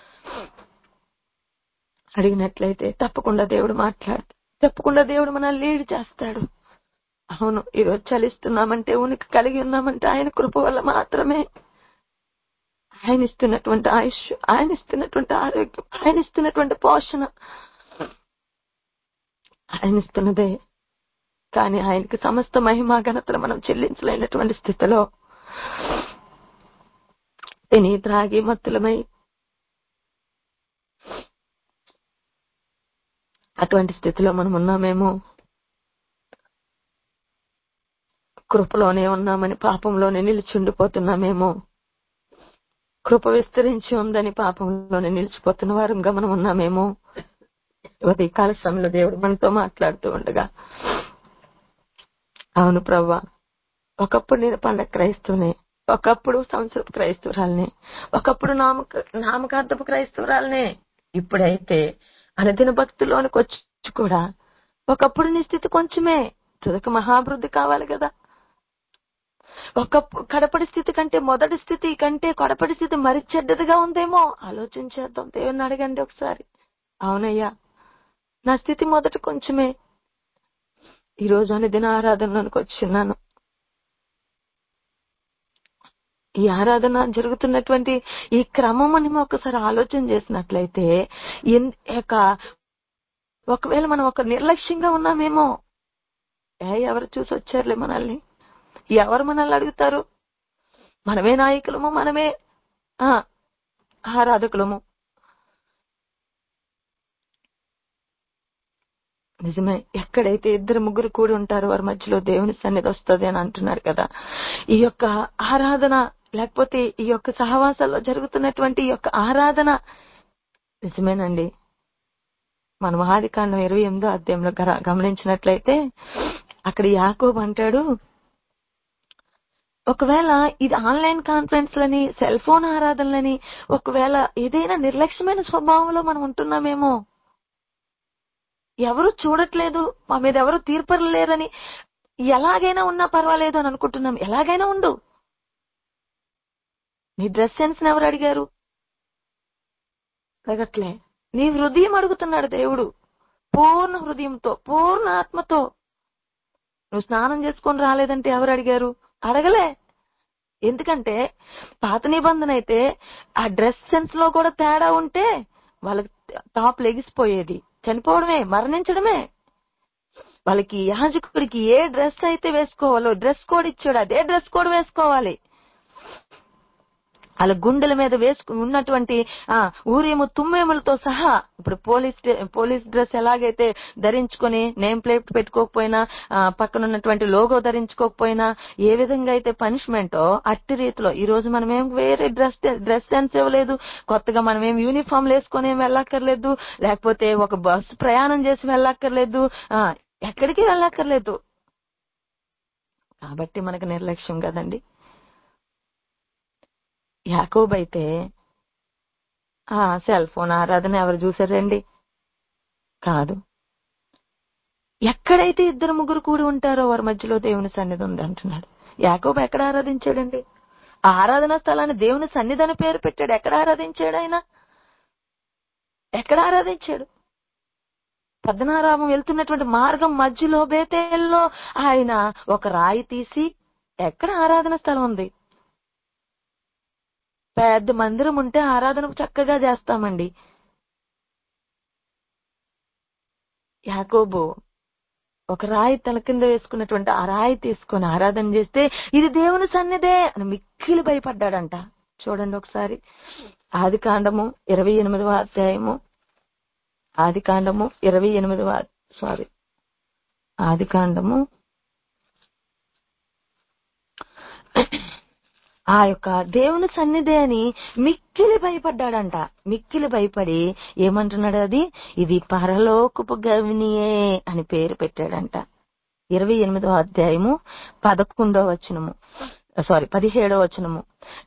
అడిగినట్లయితే తప్పకుండా దేవుడు మాట్లాడతాడు. తప్పకుండా దేవుడు మనల్ని లీడ్ చేస్తాడు. అవును, ఈరోజు చలిస్తున్నామంటే, ఉనికి కలిగి ఉన్నామంటే ఆయన కృప వల్ల మాత్రమే. ఆయన ఇస్తున్నటువంటి ఆయుష్, ఆయన ఇస్తున్నటువంటి ఆరోగ్యం, ఆయన ఇస్తున్నటువంటి పోషణ ఆయన ఇస్తున్నదే. కానీ ఆయనకి సమస్త మహిమా ఘనతలు మనం చెల్లించలేనటువంటి స్థితిలో తిని త్రాగి మత్తులమై అటువంటి స్థితిలో మనం ఉన్నామేమో, కృపలోనే ఉన్నామని పాపంలోనే నిలిచిండిపోతున్నామేమో, కృప విస్తరించి ఉందని పాపంలోనే నిలిచిపోతున్న వారంగా మనం ఉన్నామేమో. ఈ కాల సమయంలో దేవుడు మనతో మాట్లాడుతూ ఉండగా, అవును ప్రవ్వా, ఒకప్పుడు నేను పండగ క్రైస్తవునే, ఒకప్పుడు సంవత్సరపు క్రైస్తవురాలనే, ఒకప్పుడు నామక నామకార్థపు క్రైస్తవురాలనే, ఇప్పుడైతే అనుదిన భక్తుల్లోనికి వచ్చి కూడా ఒకప్పుడు నీ స్థితి కొంచెమే, తుదక మహాభివృద్ధి కావాలి కదా. ఒకప్పుడు కడపడి స్థితి కంటే మొదటి స్థితి కంటే కడపడి స్థితి మరి చెడ్డదిగా ఉందేమో ఆలోచించేద్దాం. దేవుని అడగండి ఒకసారి. అవునయ్యా, నా స్థితి మొదట కొంచెమే, ఈ రోజు అనుదిన ఆరాధనలోనికి వచ్చిన్నాను. ఈ ఆరాధన జరుగుతున్నటువంటి ఈ క్రమం అని ఒకసారి ఆలోచన చేసినట్లయితే, ఒకవేళ మనం ఒక నిర్లక్ష్యంగా ఉన్నామేమో. ఏ ఎవరు చూసి వచ్చారులే మనల్ని, ఎవరు మనల్ని అడుగుతారు, మనమే నాయకులము, మనమే ఆ ఆరాధకులము. నిజమే, ఎక్కడైతే ఇద్దరు ముగ్గురు కూడి ఉంటారో వారి మధ్యలో దేవుని సన్నిధి వస్తుంది అని అంటున్నారు కదా. ఈ యొక్క ఆరాధన లేకపోతే ఈ యొక్క సహవాసాల్లో జరుగుతున్నటువంటి ఈ యొక్క ఆరాధన నిజమేనండి. మనం ఆదికాండం ఇరవై ఎనిమిదో అధ్యాయంలో గమనించినట్లయితే అక్కడ యాకోబు అంటాడు, ఒకవేళ ఇది ఆన్లైన్ కాన్ఫరెన్స్లని, సెల్ ఫోన్ ఆరాధనలని, ఒకవేళ ఏదైనా నిర్లక్ష్యమైన స్వభావంలో మనం ఉంటున్నామేమో, ఎవరు చూడట్లేదు, మా మీద ఎవరు తీర్పరు లేరని ఎలాగైనా ఉన్నా పర్వాలేదు అని అనుకుంటున్నాం. ఎలాగైనా ఉండు, నీ డ్రెస్ సెన్స్ ఎవరు అడిగారు? అడగట్లే, నీ హృదయం అడుగుతున్నాడు దేవుడు. పూర్ణ హృదయంతో, పూర్ణ ఆత్మతో. నువ్వు స్నానం చేసుకొని రాలేదంటే ఎవరు అడిగారు? అడగలే. ఎందుకంటే పాత నిబంధన అయితే ఆ డ్రెస్ సెన్స్ లో కూడా తేడా ఉంటే వాళ్ళకి టాప్ లెగిసిపోయేది, చనిపోవడమే, మరణించడమే. వాళ్ళకి యాజకుడికి ఏ డ్రెస్ అయితే వేసుకోవాలో డ్రెస్ కోడ్ ఇచ్చాడు, అదే డ్రెస్ కోడ్ వేసుకోవాలి. వాళ్ళ గుండెల మీద వేసుకుని ఉన్నటువంటి ఆ ఊరేము తుమ్మేములతో సహా, ఇప్పుడు పోలీస్ పోలీస్ డ్రెస్ ఎలాగైతే ధరించుకొని నేమ్ ప్లేట్ పెట్టుకోకపోయినా, పక్కన ఉన్నటువంటి లోగో ధరించుకోకపోయినా ఏ విధంగా అయితే పనిష్మెంటో అట్టి రీతిలో ఈ రోజు మనం ఏం వేరే డ్రెస్ డ్రెస్ సెన్స్ ఇవ్వలేదు, కొత్తగా మనం ఏం యూనిఫామ్ వేసుకొని ఏం వెళ్ళక్కర్లేదు, లేకపోతే ఒక బస్సు ప్రయాణం చేసి వెళ్ళక్కర్లేదు, ఆ ఎక్కడికి వెళ్ళక్కర్లేదు. కాబట్టి మనకు నిర్లక్ష్యం కదండి. యాకోబు అయితే ఆ సెల్ ఫోన్ ఆరాధన ఎవరు చూసారండి? కాదు. ఎక్కడైతే ఇద్దరు ముగ్గురు కూడి ఉంటారో వారి మధ్యలో దేవుని సన్నిధి ఉంది అంటున్నాడు. యాకోబు ఎక్కడ ఆరాధించాడండి? ఆరాధనా స్థలాన్ని దేవుని సన్నిధి అని పేరు పెట్టాడు. ఎక్కడ ఆరాధించాడు ఆయన? ఎక్కడ ఆరాధించాడు? పద్మనారామం వెళ్తున్నటువంటి మార్గం మధ్యలో బేతేల్లో ఆయన ఒక రాయి తీసి, ఎక్కడ ఆరాధన స్థలం ఉంది? పెద్ద మందిరం ఉంటే ఆరాధన చక్కగా చేస్తామండి. యాకోబు ఒక రాయి తల కింద వేసుకున్నటువంటి ఆ రాయి తీసుకొని ఆరాధన చేస్తే ఇది దేవుని సన్నిధే అని మిక్కిలి భయపడ్డాడంట. చూడండి ఒకసారి ఆది కాండము ఇరవై ఎనిమిదవ అధ్యాయము ఆది కాండము ఇరవై ఎనిమిదవ సారీ ఆది కాండము ఆ యొక్క దేవుని సన్నిధి అని మిక్కిలి భయపడ్డాడంట. మిక్కిలి భయపడి ఏమంటున్నాడు? అది ఇది పరలోకపు గవినియే అని పేరు పెట్టాడంట. ఇరవై ఎనిమిదవ అధ్యాయము పదకొండవ వచనము సారీ పదిహేడవ వచనము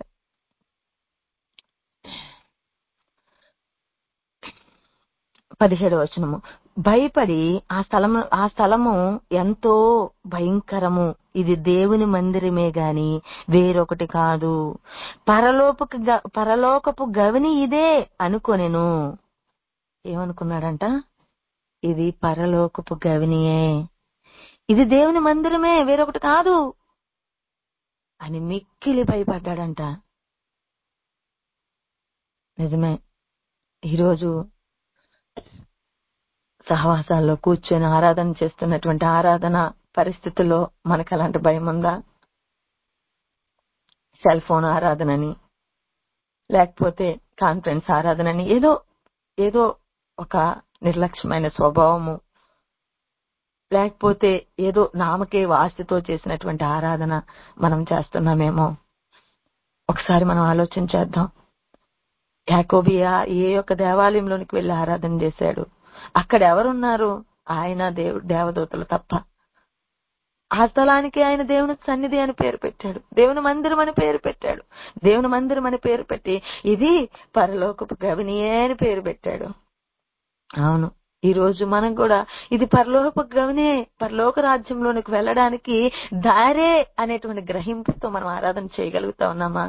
పదిహేడవ వచనము భయపడి ఆ స్థలము ఆ స్థలము ఎంతో భయంకరము, ఇది దేవుని మందిరమే గాని వేరొకటి కాదు, పరలోకపు పరలోకపు గవిని ఇదే అనుకొనెను. ఏమనుకున్నాడంట? ఇది పరలోకపు గవినియే, ఇది దేవుని మందిరమే, వేరొకటి కాదు అని మిక్కిలి భయపడ్డాడంట. నిజమే, ఈరోజు సహవాసాల్లో కూర్చొని ఆరాధన చేస్తున్నటువంటి ఆరాధన పరిస్థితుల్లో మనకు అలాంటి భయం ఉందా? సెల్ ఫోన్ ఆరాధనని, లేకపోతే కాన్ఫరెన్స్ ఆరాధనని ఏదో ఏదో ఒక నిర్లక్ష్యమైన స్వభావము, లేకపోతే ఏదో నామకే వాస్తితో చేసినటువంటి ఆరాధన మనం చేస్తున్నామేమో. ఒకసారి మనం ఆలోచించేద్దాం. యాకోబియా ఏ యొక్క దేవాలయంలోనికి వెళ్లి ఆరాధన చేశాడు? అక్కడ ఎవరున్నారు? ఆయన దేవుడు దేవదూతలు తప్ప. ఆ స్థలానికి ఆయన దేవుని సన్నిధి అని పేరు పెట్టాడు, దేవుని మందిరం అని పేరు పెట్టాడు. దేవుని మందిరం అని పేరు పెట్టి ఇది పరలోకపు గవినియే అని పేరు పెట్టాడు. అవును, ఈ రోజు మనం కూడా ఇది పరలోక గవినే, పరలోక రాజ్యంలోనికి వెళ్ళడానికి దారే అనేటువంటి గ్రహింపుతో మనం ఆరాధన చేయగలుగుతా ఉన్నామా?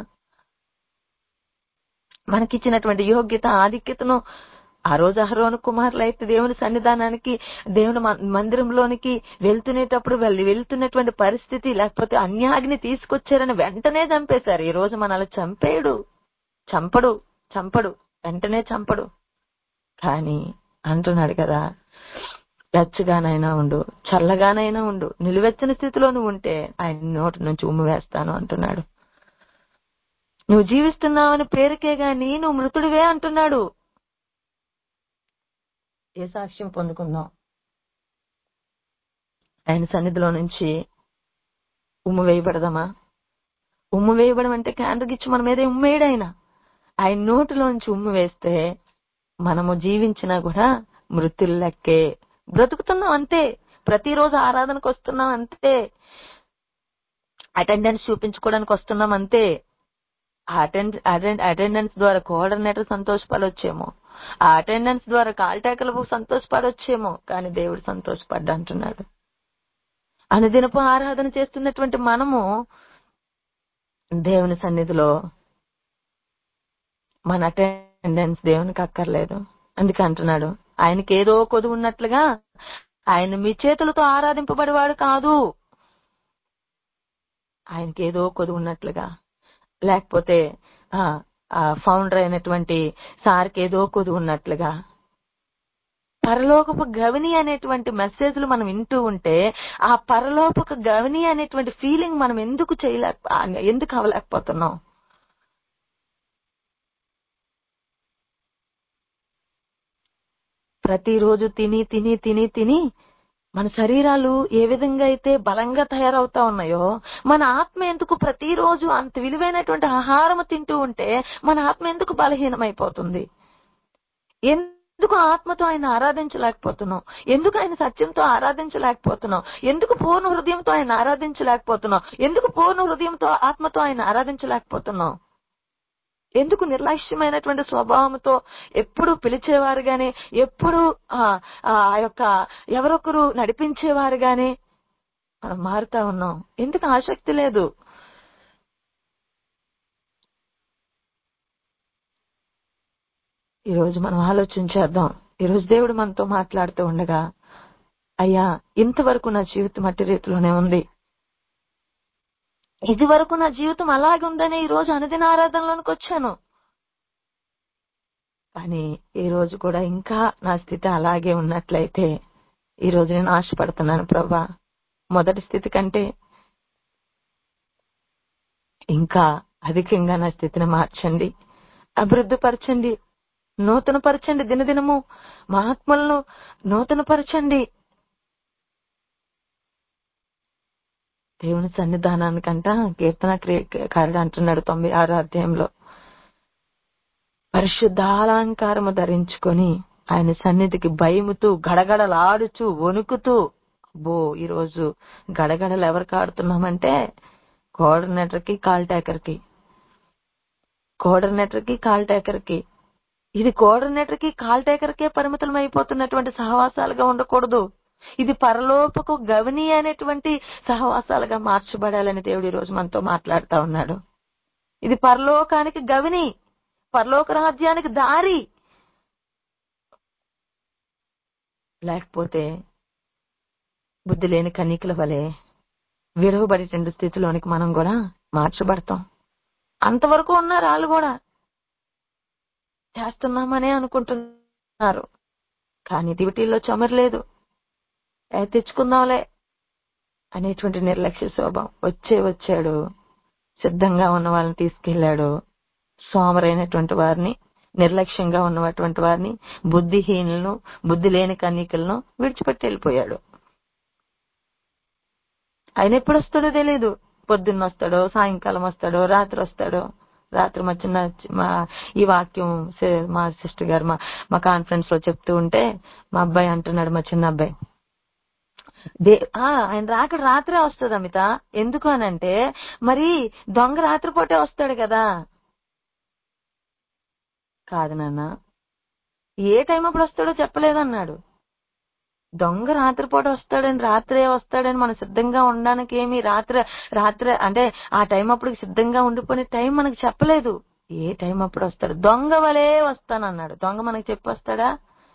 మనకిచ్చినటువంటి యోగ్యత ఆధిక్యతను ఆ రోజు అహరోను కుమారులు అయితే దేవుని సన్నిధానానికి దేవుని మందిరంలోనికి వెళ్తునేటప్పుడు వెళ్ళి వెళ్తున్నటువంటి పరిస్థితి, లేకపోతే అన్యాగ్ని తీసుకొచ్చారని వెంటనే చంపేశారు. ఈ రోజు మనల్ని చంపేడు, చంపడు చంపడు వెంటనే చంపడు. కానీ అంటున్నాడు కదా, వెచ్చగానైనా ఉండు, చల్లగానైనా ఉండు, నిలువెచ్చని స్థితిలో నువ్వు ఉంటే ఆయన నోటి నుంచి ఉమ్ము వేస్తాను అంటున్నాడు. నువ్వు జీవిస్తున్నావని పేరుకే గాని నువ్వు మృతుడివే అంటున్నాడు. ఏ సాక్ష్యం పొందుకుందాం? ఆయన సన్నిధిలో నుంచి ఉమ్ము వేయబడదామా? ఉమ్ము వేయబడం అంటే క్యాండ్రగిచ్చి మన మీద ఉమ్ము వేయడైనా, ఆయన నోటిలోంచి ఉమ్ము వేస్తే మనము జీవించినా కూడా మృతులు లెక్కే. బ్రతుకుతున్నాం అంతే, ప్రతిరోజు ఆరాధనకు వస్తున్నాం అంతే, అటెండెన్స్ చూపించుకోవడానికి వస్తున్నాం అంతే. ఆ అటెండ్ అటెండెన్స్ ద్వారా కోఆర్డినేటర్ సంతోషపడొచ్చేమో, ఆ అటెండెన్స్ ద్వారా కాల్ టేకర్లు సంతోషపడొచ్చేమో, కానీ దేవుడు సంతోషపడ్డా అంటున్నాడు. అనుదినపు ఆరాధన చేస్తున్నటువంటి మనము దేవుని సన్నిధిలో మన అటెండెన్స్ దేవునికి అక్కర్లేదు. అందుకే అంటున్నాడు, ఆయనకి ఏదో కొద్ది ఉన్నట్లుగా ఆయన మీ చేతులతో ఆరాధింపబడేవాడు కాదు. ఆయనకి ఏదో కొద్ది ఉన్నట్లుగా, లేకపోతే ఆ ఫౌండర్ అయినటువంటి సార్కి ఏదో కొద్ది ఉన్నట్లుగా, పరలోకపు గవిని అనేటువంటి మెసేజ్లు మనం వింటూ ఉంటే ఆ పరలోకపు గవిని అనేటువంటి ఫీలింగ్ మనం ఎందుకు చేయలేక ఎందుకు అవ్వలేకపోతున్నాం? ప్రతిరోజు తిని తిని తిని తిని మన శరీరాలు ఏ విధంగా అయితే బలంగా తయారవుతా ఉన్నాయో, మన ఆత్మ ఎందుకు ప్రతిరోజు అంత విలువైనటువంటి ఆహారం తింటూ ఉంటే మన ఆత్మ ఎందుకు బలహీనమైపోతుంది? ఎందుకు ఆత్మతో ఆయన ఆరాధించలేకపోతున్నాం? ఎందుకు ఆయన సత్యంతో ఆరాధించలేకపోతున్నాం? ఎందుకు పూర్ణ హృదయంతో ఆయన ఆరాధించలేకపోతున్నాం? ఎందుకు పూర్ణ హృదయంతో ఆత్మతో ఆయన ఆరాధించలేకపోతున్నాం? ఎందుకు నిర్లక్ష్యమైనటువంటి స్వభావంతో ఎప్పుడు పిలిచేవారుగానే, ఎప్పుడు ఆ యొక్క ఎవరొకరు నడిపించేవారుగానే మనం మారుతా ఉన్నాం? ఎందుకు ఆసక్తి లేదు? ఈరోజు మనం ఆలోచించేద్దాం. ఈరోజు దేవుడు మనతో మాట్లాడుతూ ఉండగా, అయ్యా ఇంతవరకు నా జీవితం అట్టి రీతిలోనే ఉంది, ఇది వరకు నా జీవితం అలాగే ఉందని ఈ రోజు అనుదిన ఆరాధనలోనికి వచ్చాను, కానీ ఈ రోజు కూడా ఇంకా నా స్థితి అలాగే ఉన్నట్లయితే ఈ రోజు నేను ఆశపడుతున్నాను, ప్రభా మొదటి స్థితి కంటే ఇంకా అధికంగా నా స్థితిని మార్చండి, అభివృద్ధి పరచండి, నూతన పరచండి, దినదినము మా ఆత్మలను నూతన పరచండి. దేవుని సన్నిధానానికంట కీర్తనకారుడు అంటున్నాడు తొంభై ఆరో అధ్యాయంలో, పరిశుద్ధాలంకారము ధరించుకొని ఆయన సన్నిధికి భయముతూ గడగడలాడుచూ వణుకుతూ. అబ్బో, ఈరోజు గడగడలు ఎవరికి ఆడుతున్నామంటే కోఆర్డినేటర్ కి కాల్ టేకర్ కి కోఆర్డినేటర్ కి కాల్ టేకర్ కి ఇది కోఆర్డినేటర్ కి కాల్ టేకర్ కే పరిమితం అయిపోతున్నటువంటి సహవాసాలుగా ఉండకూడదు. ఇది పరలోకపు గవిని అనేటువంటి సహవాసాలుగా మార్చబడాలని దేవుడు ఈ రోజు మనతో మాట్లాడుతా ఉన్నాడు. ఇది పరలోకానికి గవిని, పరలోక రాజ్యానికి దారి. లేకపోతే బుద్ధి లేని కన్నికల వలె విడవబడేటువంటి స్థితిలోనికి మనం కూడా మార్చబడతాం. అంతవరకు ఉన్నారు, వాళ్ళు కూడా చేస్తున్నామనే అనుకుంటున్నారు, కానీ దివిటీల్లో చమరు లేదు, తెచ్చుకుందాంలే అనేటువంటి నిర్లక్ష్య స్వభావం. వచ్చే వచ్చాడు సిద్ధంగా ఉన్న వాళ్ళని తీసుకెళ్లాడు, సోమరైనటువంటి వారిని, నిర్లక్ష్యంగా ఉన్నటువంటి వారిని, బుద్ధిహీనులను, బుద్ధి లేని కన్యకలను విడిచిపెట్టి వెళ్ళిపోయాడు. ఆయన ఎప్పుడు వస్తాడో తెలియదు. పొద్దున్న వస్తాడో, సాయంకాలం వస్తాడో, రాత్రి వస్తాడో. రాత్రి మా చిన్న మా ఈ వాక్యం మా సిస్టర్ గారు మా మా కాన్ఫరెన్స్ లో చెప్తూ ఉంటే మా అబ్బాయి అంటున్నాడు, మా చిన్న అబ్బాయి, దే ఆయన రాకడ రాత్రే వస్తుంది అమిత. ఎందుకు అనంటే మరి దొంగ రాత్రిపూటే వస్తాడు కదా. కాదు నాన్న, ఏ టైం అప్పుడు వస్తాడో చెప్పలేదన్నాడు. దొంగ రాత్రిపూట వస్తాడని, రాత్రే వస్తాడని మనం సిద్ధంగా ఉండడానికి ఏమి రాత్రి రాత్రి అంటే ఆ టైం అప్పుడు సిద్ధంగా ఉండిపోయిన టైం మనకు చెప్పలేదు. ఏ టైం అప్పుడు వస్తాడు, దొంగ వలే వస్తానన్నాడు. దొంగ మనకు చెప్పొస్తాడా?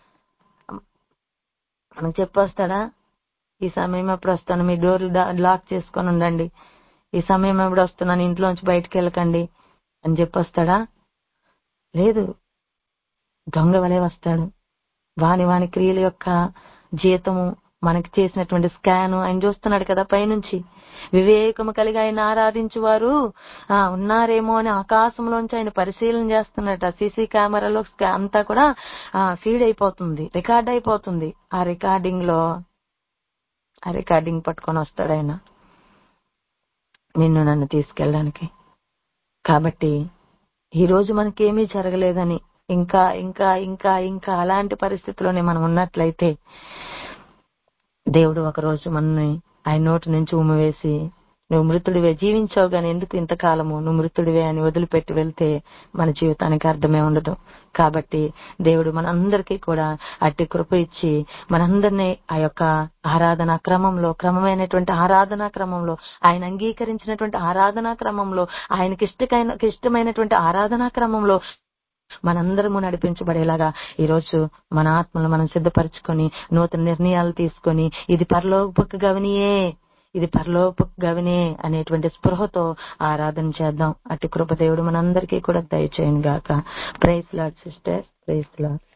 మనకు చెప్పొస్తాడా? ఈ సమయం ఎప్పుడు వస్తాను, మీ డోర్లు లాక్ చేసుకొని ఉండండి, ఈ సమయం ఎప్పుడు వస్తున్నాను, ఇంట్లోంచి బయటకు వెళ్ళకండి అని చెప్పొస్తాడా? లేదు. దొంగ వలే వస్తాడు. వాని వాని క్రియల యొక్క జీతము, మనకి చేసినటువంటి స్కాన్ ఆయన చూస్తున్నాడు కదా పైనుంచి. వివేకము కలిగి ఆయన ఆరాధించువారు ఆ ఉన్నారేమో అని ఆకాశంలోంచి ఆయన పరిశీలన చేస్తున్నట్ట. సీసీ కెమెరాలో అంతా కూడా ఆ ఫీడ్ అయిపోతుంది, రికార్డ్ అయిపోతుంది. ఆ రికార్డింగ్ లో ఆ రికార్డింగ్ పట్టుకొని వస్తాడు ఆయన నిన్ను నన్ను తీసుకెళ్ళడానికి. కాబట్టి ఈ రోజు మనకేమీ జరగలేదని ఇంకా ఇంకా ఇంకా ఇంకా అలాంటి పరిస్థితిలోనే మనం ఉన్నట్లయితే దేవుడు ఒక రోజు మనల్ని ఆయన నోటి నుంచి ఉమ్మివేసి, నువ్వు మృతుడివే, జీవించావు గాని ఎందుకు ఇంతకాలము, నువ్వు మృతుడివే అని వదిలిపెట్టి వెళ్తే మన జీవితానికి అర్థమే ఉండదు. కాబట్టి దేవుడు మనందరికీ కూడా అట్టి కృప ఇచ్చి మనందరినీ ఆ యొక్క ఆరాధనా క్రమంలో, క్రమమైనటువంటి ఆరాధనా క్రమంలో, ఆయన అంగీకరించినటువంటి ఆరాధనా క్రమంలో, ఆయనకి ఇష్టమైన ఇష్టమైనటువంటి ఆరాధనా క్రమంలో మనందరము నడిపించబడేలాగా ఈ రోజు మన ఆత్మను మనం సిద్ధపరచుకొని నూతన నిర్ణయాలు తీసుకొని ఇది పరలోకపు గవినియే, ఇది పరలోకపు గవినే అనేటువంటి స్పృహతో ఆరాధన చేద్దాం. అట్టి కృప దేవుడు మనందరికీ కూడా దయచేయను గాక. Praise lord sister, praise lord.